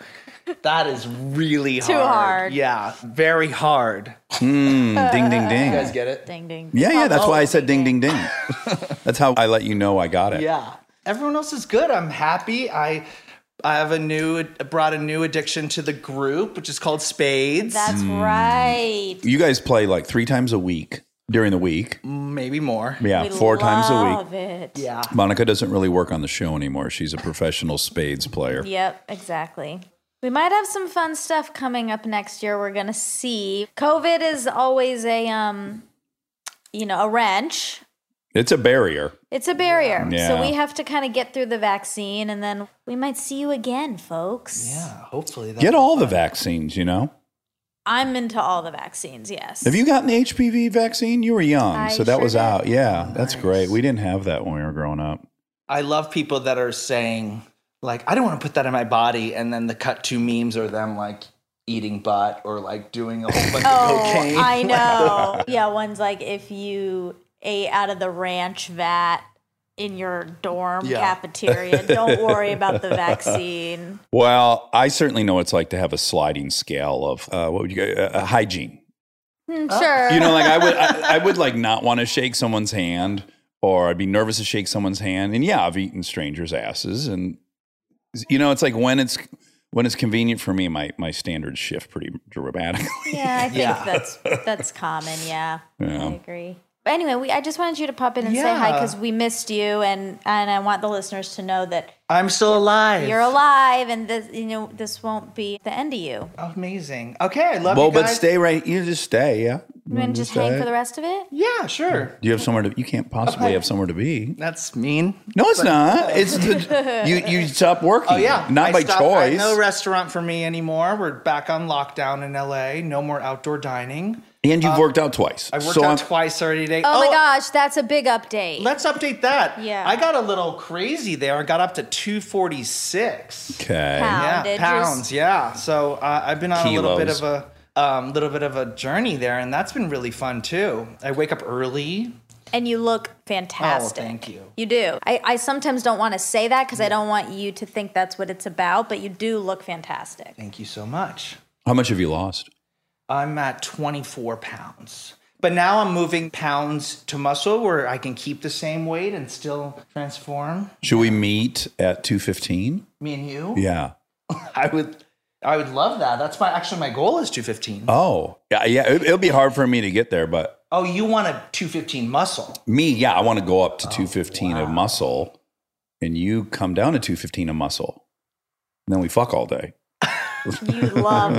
That is really hard. Too hard. Yeah, very hard. Mm, ding, ding, ding. You guys get it? Ding ding. Yeah, yeah, that's Oh, why I said ding, ding, ding, ding. That's how I let you know I got it. Yeah. Everyone else is good. I'm happy. I I have a new brought a new addiction to the group, which is called Spades. That's right. You guys play like three times a week during the week. Maybe more. Yeah, We four times a week. Love it. Yeah. Monica doesn't really work on the show anymore. She's a professional spades player. Yep, exactly. We might have some fun stuff coming up next year. We're gonna see. COVID is always a um, you know, a wrench. It's a barrier. It's a barrier. Yeah. So we have to kind of get through the vaccine, and then we might see you again, folks. Yeah, hopefully. that'll Get be all the fun. vaccines, you know? I'm into all the vaccines, yes. Have you gotten the H P V vaccine? You were young, I so that sure was did. out. Yeah, that's great. We didn't have that when we were growing up. I love people that are saying, like, I don't want to put that in my body, and then the cut to memes are them like eating butt or like doing a whole bunch Oh, of cocaine. I know. Yeah, one's like if you ate out of the ranch vat in your dorm Yeah. cafeteria, don't worry about the vaccine. Well, I certainly know what it's like to have a sliding scale of uh, what would you uh, uh, hygiene. Hmm, sure. You know, like I would, I, I would like not want to shake someone's hand, or I'd be nervous to shake someone's hand. And yeah, I've eaten strangers' asses, and you know, it's like when it's when it's convenient for me, my my standards shift pretty dramatically. Yeah, I think Yeah. that's that's common. Yeah, Yeah. I agree. But anyway, we I just wanted you to pop in and say hi Yeah. because we missed you, and and I want the listeners to know that I'm still alive. you're alive, and this you know this won't be the end of you. Amazing. Okay, I love Well, you but guys. stay right. You just stay. Yeah. You want to just hang for the rest of it? Yeah, sure. Do you have somewhere to? You can't possibly have somewhere to be. That's mean. No, it's not. It's the, you. You stop working. Oh yeah, not I by stopped- choice. No restaurant for me anymore. We're back on lockdown in L A. No more outdoor dining. and you've worked out twice. I worked So out I'm- twice already today. Oh, my gosh, that's a big update. Let's update that. Yeah. I got a little crazy there. I got up to two forty-six. Okay. Pound. Yeah, Poundage. pounds. Yeah. So uh, I've been on a little bit Kilos. of a um, little bit of a journey there, and that's been really fun too. I wake up early. And you look fantastic. Oh, thank you. You do. I, I sometimes don't want to say that because I don't want you to think that's what it's about, but you do look fantastic. Thank you so much. How much have you lost? I'm at twenty-four pounds. But now I'm moving pounds to muscle where I can keep the same weight and still transform. Should we meet at two fifteen? Me and you? Yeah. I would I would love that. That's my actually my goal is two fifteen. Oh, yeah. Yeah. It, it'll be hard for me to get there, but Oh, you want a two fifteen muscle. me, yeah, I want to go up to Oh, two fifteen of muscle, and you come down to two fifteen of muscle. And then we fuck all day. You love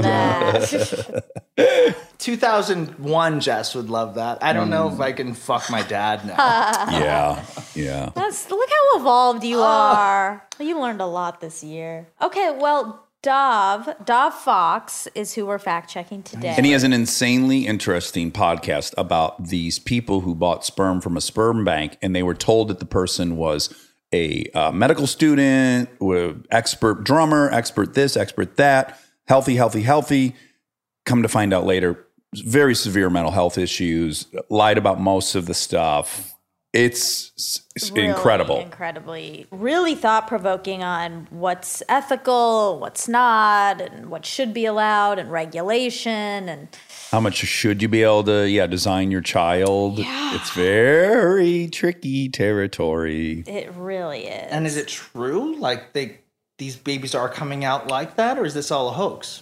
that. two thousand one Jess would love that. I don't know if I can fuck my dad now. Yeah. Yeah. That's, look how evolved you are. You learned a lot this year. Okay, well, Dov, Dov Fox is who we're fact checking today. And he has an insanely interesting podcast about these people who bought sperm from a sperm bank, and they were told that the person was a uh, medical student, with expert drummer, expert this, expert that, healthy, healthy, healthy. Come to find out later, very severe mental health issues, lied about most of the stuff. It's, it's Really incredible. Incredibly, really thought provoking on what's ethical, what's not, and what should be allowed, and regulation. And How much should you be able to, yeah, design your child? Yeah. It's very tricky territory. it really is. And is it true? Like they these babies are coming out like that, or is this all a hoax?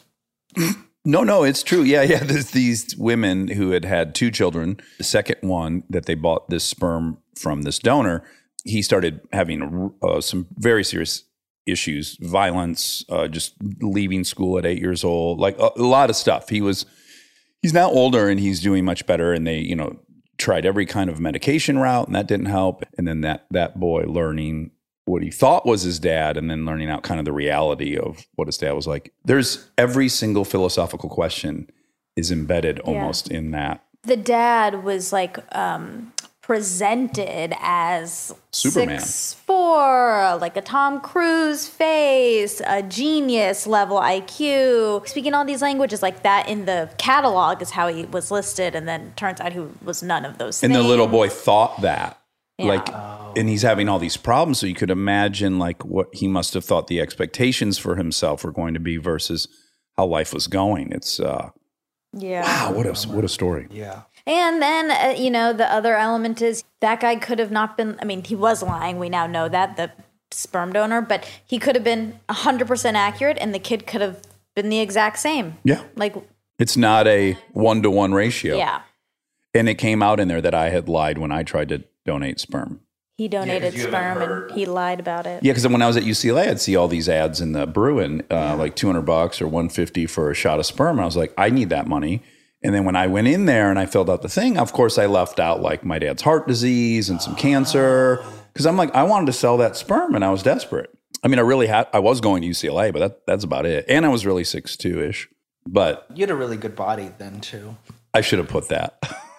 No, no, it's true. Yeah, yeah. There's these women who had had two children. The second one that they bought this sperm from this donor, he started having uh, some very serious issues, violence, uh, just leaving school at eight years old, like a, a lot of stuff. He was, he's now older and he's doing much better. And they, you know, tried every kind of medication route and that didn't help. And then that that boy learning what he thought was his dad and then learning out kind of the reality of what his dad was like. There's every single philosophical question is embedded almost in that. the dad was like um, presented as Superman. six four, like a Tom Cruise face, a genius level I Q, speaking all these languages like that in the catalog is how he was listed, and then turns out he was none of those And things. the little boy thought that. Yeah. Like and he's having all these problems. So you could imagine like what he must have thought the expectations for himself were going to be versus how life was going. It's uh, Yeah. wow, what a what a story. Yeah. And then, uh, you know, the other element is that guy could have not been, I mean, he was lying. We now know that, the sperm donor, but he could have been one hundred percent accurate and the kid could have been the exact same. Yeah, Like, it's not a one to one ratio. yeah. And it came out in there that I had lied when I tried to donate sperm. He donated you haven't sperm heard. and he lied about it. Yeah, because when I was at U C L A, I'd see all these ads in the Bruin, uh, like two hundred bucks or one fifty for a shot of sperm. And I was like, I need that money. And then when I went in there and I filled out the thing, of course, I left out like my dad's heart disease and some cancer because I'm like, I wanted to sell that sperm and I was desperate. I mean, I really had, I was going to U C L A, but that, that's about it. And I was really six two ish. But You had a really good body then, too. I should have put that.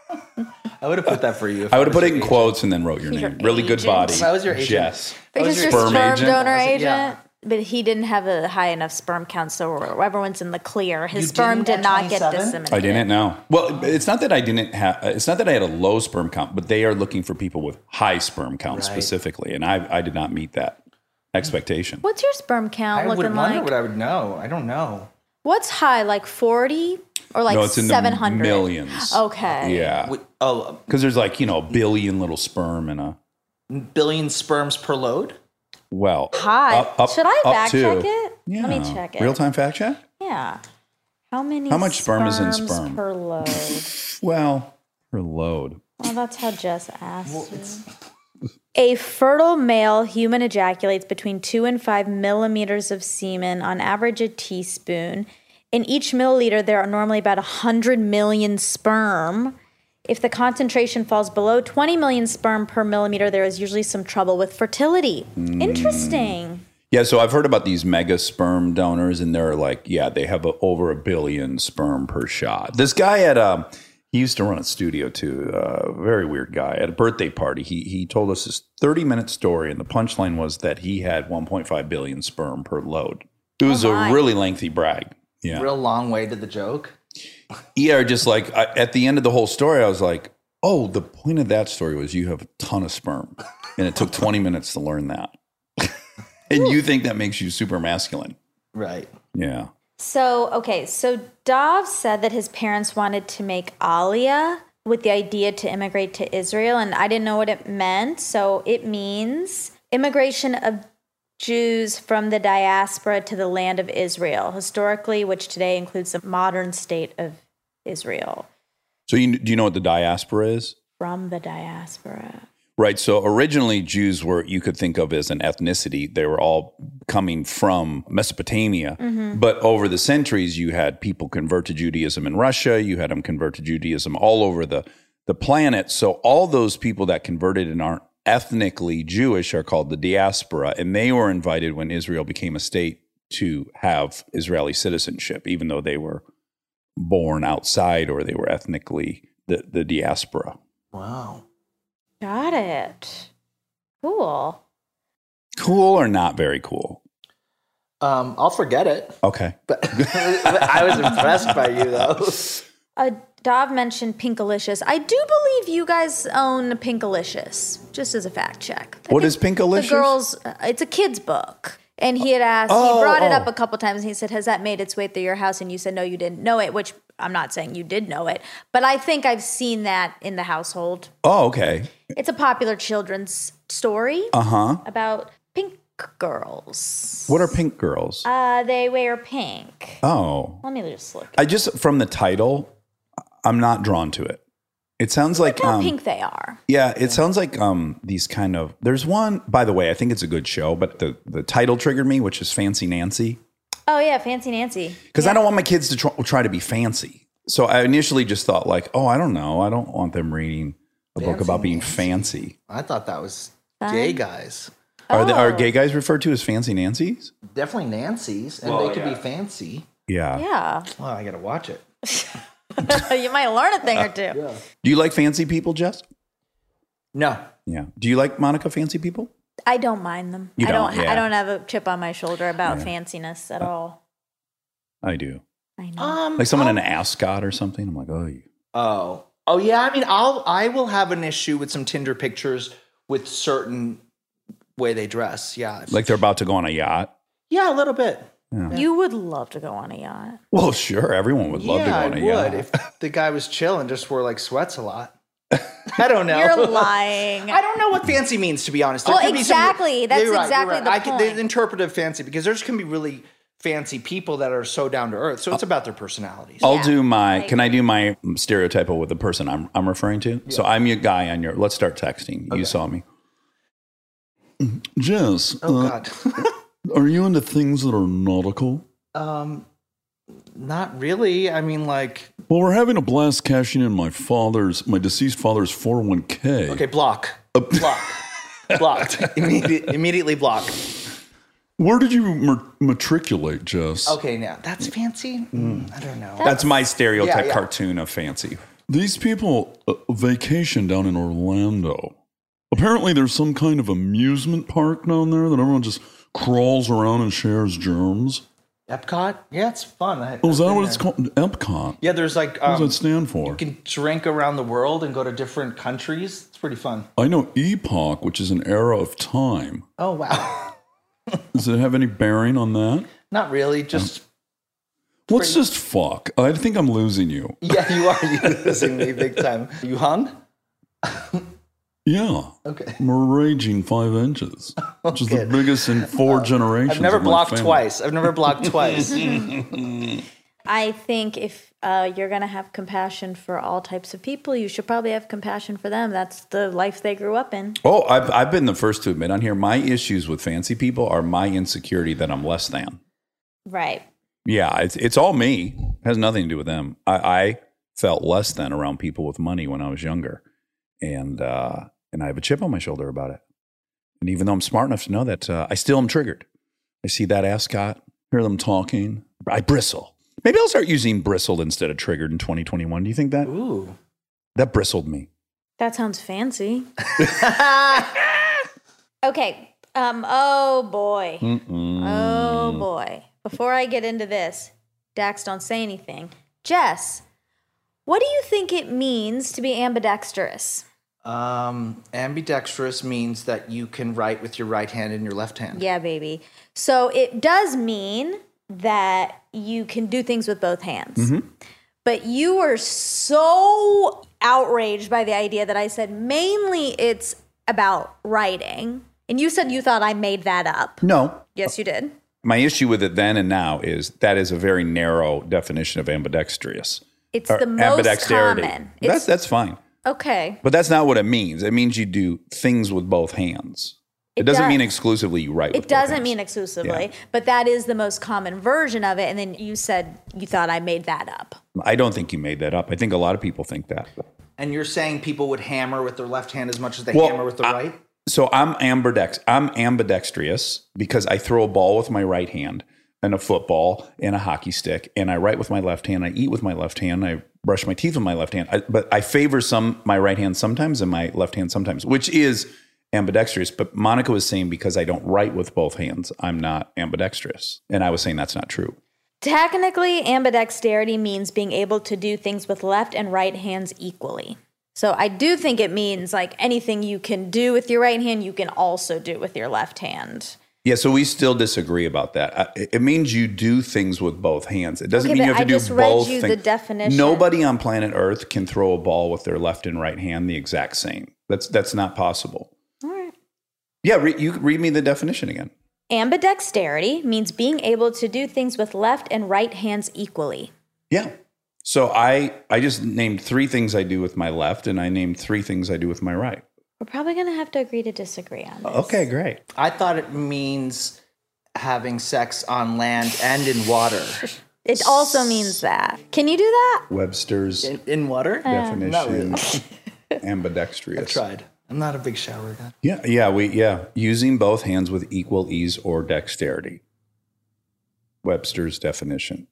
I would have put that for you. if I would have was put it your in agent. quotes and then wrote your Your name. Really good agent. body. If I was your agent. Jess. Because your Sperm sperm, agent? donor I was- agent, yeah. but he didn't have a high enough sperm count, so everyone's in the clear. His You sperm didn't did at not get twenty-seven? disseminated. I didn't know. Well, it's not that I didn't have. It's not that I had a low sperm count, but they are looking for people with high sperm count Right. specifically, and I, I did not meet that expectation. What's your sperm count I would looking wonder like? what I would know. I don't know. What's high, like forty or like No, it's in the seven hundred? millions. Okay. Yeah, We- oh, because there's like you know a billion little sperm in a a billion sperms per load? well. High. up- up- Should I up fact to- check it? Yeah. Let me check it. Real time fact check. Yeah. How many How much sperm is in sperms sperm? per load? Well, per load. Well, that's how Jess asked. you. A fertile male human ejaculates between two and five millimeters of semen, on average a teaspoon. In each milliliter, there are normally about one hundred million sperm. If the concentration falls below twenty million sperm per millimeter, there is usually some trouble with fertility. Hmm. Interesting. Yeah, so I've heard about these mega sperm donors, and they're like, yeah, they have a, over a billion sperm per shot. This guy at um, he used to run a studio too. A uh, very weird guy at a birthday party. He he told us this thirty minute story, and the punchline was that he had one point five billion sperm per load. It was Oh my. a really lengthy brag. Yeah, Real long way to the joke. yeah. Just like I, at the end of the whole story, I was like, oh, the point of that story was you have a ton of sperm, and it took twenty minutes to learn that. And you think that makes you super masculine. Right. Yeah. So, okay, so Dov said that his parents wanted to make Aliyah with the idea to immigrate to Israel, and I didn't know what it meant. So it means immigration of Jews from the diaspora to the land of Israel, historically, which today includes the modern state of Israel. So you, do you know what the diaspora is? From the diaspora. Right. So originally Jews were, you could think of as an ethnicity. They were all coming from Mesopotamia. But over the centuries, you had people convert to Judaism in Russia. You had them convert to Judaism all over the, the planet. So all those people that converted and aren't ethnically Jewish are called the diaspora. And they were invited when Israel became a state to have Israeli citizenship, even though they were born outside or they were ethnically the, the diaspora. Wow. Got it. Cool. Cool or not very cool? Um, I'll forget it. Okay. But I was impressed by you, though. Uh, Dov mentioned Pinkalicious. I do believe you guys own Pinkalicious, just as a fact check. I What think is Pinkalicious? The girls, uh, it's a kid's book. And he had asked, Oh, he brought it oh. up a couple times, and he said, has that made its way through your house? And you said, no, you didn't know it, which I'm not saying you did know it, but I think I've seen that in the household. Oh, okay. It's a popular children's story Uh-huh. about pink girls. What are pink girls? Uh, they wear pink. Oh. Let me just look. I just, from the title, I'm not drawn to it. It sounds like, Look how um, pink they are. yeah, it sounds like um, these kind of, there's one, by the way, I think it's a good show, but the, the title triggered me, which is Fancy Nancy. Oh, yeah, Fancy Nancy. Because I don't want my kids to try, try to be fancy. So I initially just thought like, oh, I don't know. I don't want them reading a book Fancy about being Nancy. fancy. I thought that was Fun. gay guys. Are, the, are Oh. gay guys referred to as Fancy Nancy's? Definitely Nancy's, and Well, they could yeah. be fancy. Yeah. Yeah. Well, I got to watch it. You might learn a thing or two. Do you like fancy people, Jess? No. Yeah. Do you like Monica fancy people? I don't mind them. You I don't. don't, yeah. I don't have a chip on my shoulder about fanciness at all. I do. I know. Um, Like someone I'll- in an ascot or something. I'm like, oh, you. Oh. Oh yeah, I mean I'll I will have an issue with some Tinder pictures with certain way they dress. Yeah. Like they're about to go on a yacht. Yeah, a little bit. You would love to go on a yacht. Well, sure. Everyone would love yeah, to go on I a would yacht. if the guy was chill and just wore like sweats a lot. I don't know. You're lying. I don't know what fancy means, to be honest. There Well, could be some- exactly. That's You're right, you're exactly right. the I can, point. the interpretive fancy, because there's can be really fancy people that are so down to earth. So it's about their personalities. I'll Yeah, do my. I Can I do my stereotype with the person I'm I'm referring to? So I'm your guy on your. Let's start texting. You saw me. Jess, oh uh, God. are you into things that are nautical? um, not really. I mean, like, Well, we're having a blast cashing in my father's, my deceased father's four oh one k. okay, block, block, blocked. Immediate, immediately block. Where did you ma- matriculate, Jess? Okay, now that's fancy. Mm, I don't know. That's my stereotype Yeah, yeah. cartoon of fancy. These people uh, vacation down in Orlando. Apparently, there's some kind of amusement park down there that everyone just crawls around and shares germs. Epcot? Yeah, it's fun. I, Oh, is that I've been what it's there. called? Epcot. Yeah, there's like What um, does that stand for? you can drink around the world and go to different countries. It's pretty fun. I know epoch, which is an era of time. Oh wow. Does it have any bearing on that? Not really. Just Let's just fuck. I think I'm losing you. yeah, you are using me big time. You hung? Yeah. Okay. I'm a raging five inches, which is the Okay. biggest in four generations. I've never of my blocked family. twice. I've never blocked twice. I think if uh, you're going to have compassion for all types of people, you should probably have compassion for them. That's the life they grew up in. Oh, I've, I've been the first to admit on here, my issues with fancy people are my insecurity that I'm less than. Right. Yeah, it's, it's all me. It has nothing to do with them. I, I felt less than around people with money when I was younger. And, uh, and I have a chip on my shoulder about it. And even though I'm smart enough to know that, uh, I still am triggered. I see that ascot, hear them talking. I bristle. Maybe I'll start using bristled instead of triggered in twenty twenty-one. Do you think that? Ooh. That bristled me. That sounds fancy. Okay. Um. Oh boy. Oh boy. Before I get into this, Dax, don't say anything. Jess, what do you think it means to be ambidextrous? Um, ambidextrous means that you can write with your right hand and your left hand. Yeah, baby. So it does mean that you can do things with both hands. But you were so outraged by the idea that I said mainly it's about writing. And you said you thought I made that up. No. Yes, you did. My issue with it then and now is that is a very narrow definition of ambidextrous. It's Or the most ambidexterity. common. That's, It's, that's fine. okay. But that's not what it means. It means you do things with both hands. It, It doesn't does. mean exclusively you write with It both doesn't hands. mean exclusively, Yeah. but that is the most common version of it. And then you said you thought I made that up. I don't think you made that up. I think a lot of people think that. And you're saying people would hammer with their left hand as much as they Well, hammer with the I- right? So I'm ambidex. I'm ambidextrous because I throw a ball with my right hand and a football and a hockey stick, and I write with my left hand. I eat with my left hand. I brush my teeth with my left hand. I, but I favor some my right hand sometimes and my left hand sometimes, which is ambidextrous. But Monica was saying because I don't write with both hands, I'm not ambidextrous, and I was saying that's not true. Technically, ambidexterity means being able to do things with left and right hands equally. So I do think it means like anything you can do with your right hand, you can also do with your left hand. Yeah, so we still disagree about that. Uh, It it means you do things with both hands. It doesn't Okay, mean you but have to I do just read both you the things. definition. Nobody on planet Earth can throw a ball with their left and right hand the exact same. That's that's not possible. All right. Yeah, re- you read me the definition again. Ambidexterity means being able to do things with left and right hands equally. Yeah. So I I just named three things I do with my left, and I named three things I do with my right. We're probably going to have to agree to disagree on this. Okay, great. I thought it means having sex on land and in water. It also means that. Can you do that? Webster's In, in water? definition, Not really. ambidextrous. I've tried. I'm not a big shower guy. Yeah, yeah, we yeah, using both hands with equal ease or dexterity. Webster's definition.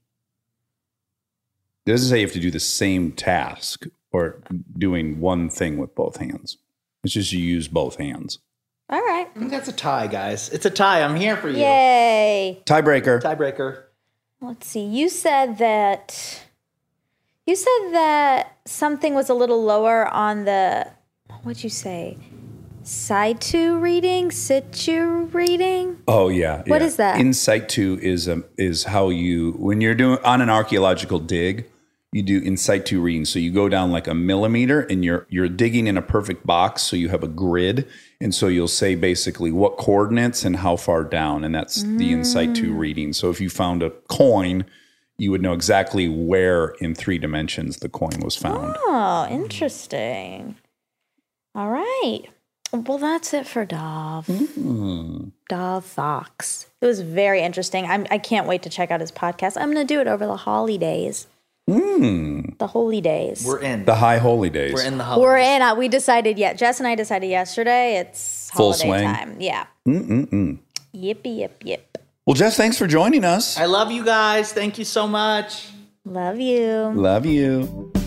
It doesn't say you have to do the same task or doing one thing with both hands. It's just you use both hands. All right. I think that's a tie, guys. It's a tie. I'm here for you. Yay. Tiebreaker. Tiebreaker. Let's see. You said that you said that something was a little lower on the what'd you say? Situ reading? Situ reading? Oh yeah. What yeah. is that? In situ is um, is how you when you're doing on an archaeological dig, you do in situ reading. So you go down like a millimeter, and you're you're digging in a perfect box. So you have a grid, and so you'll say basically what coordinates and how far down, and that's mm. the in situ reading. So if you found a coin, you would know exactly where in three dimensions the coin was found. Oh, interesting. All right. Well, that's it for Dov. Mm. Dov Fox. It was very interesting. I'm, I can't wait to check out his podcast. I'm going to do it over the holidays. Mm. The holy days. We're in. The high holy days. We're in the holidays. We're in. Uh, we decided, yeah. Jess and I decided yesterday. It's Full holiday swing. time. Yeah. Mm-mm-mm. Yippee, yip, yip. Well, Jess, thanks for joining us. I love you guys. Thank you so much. Love you. Love you.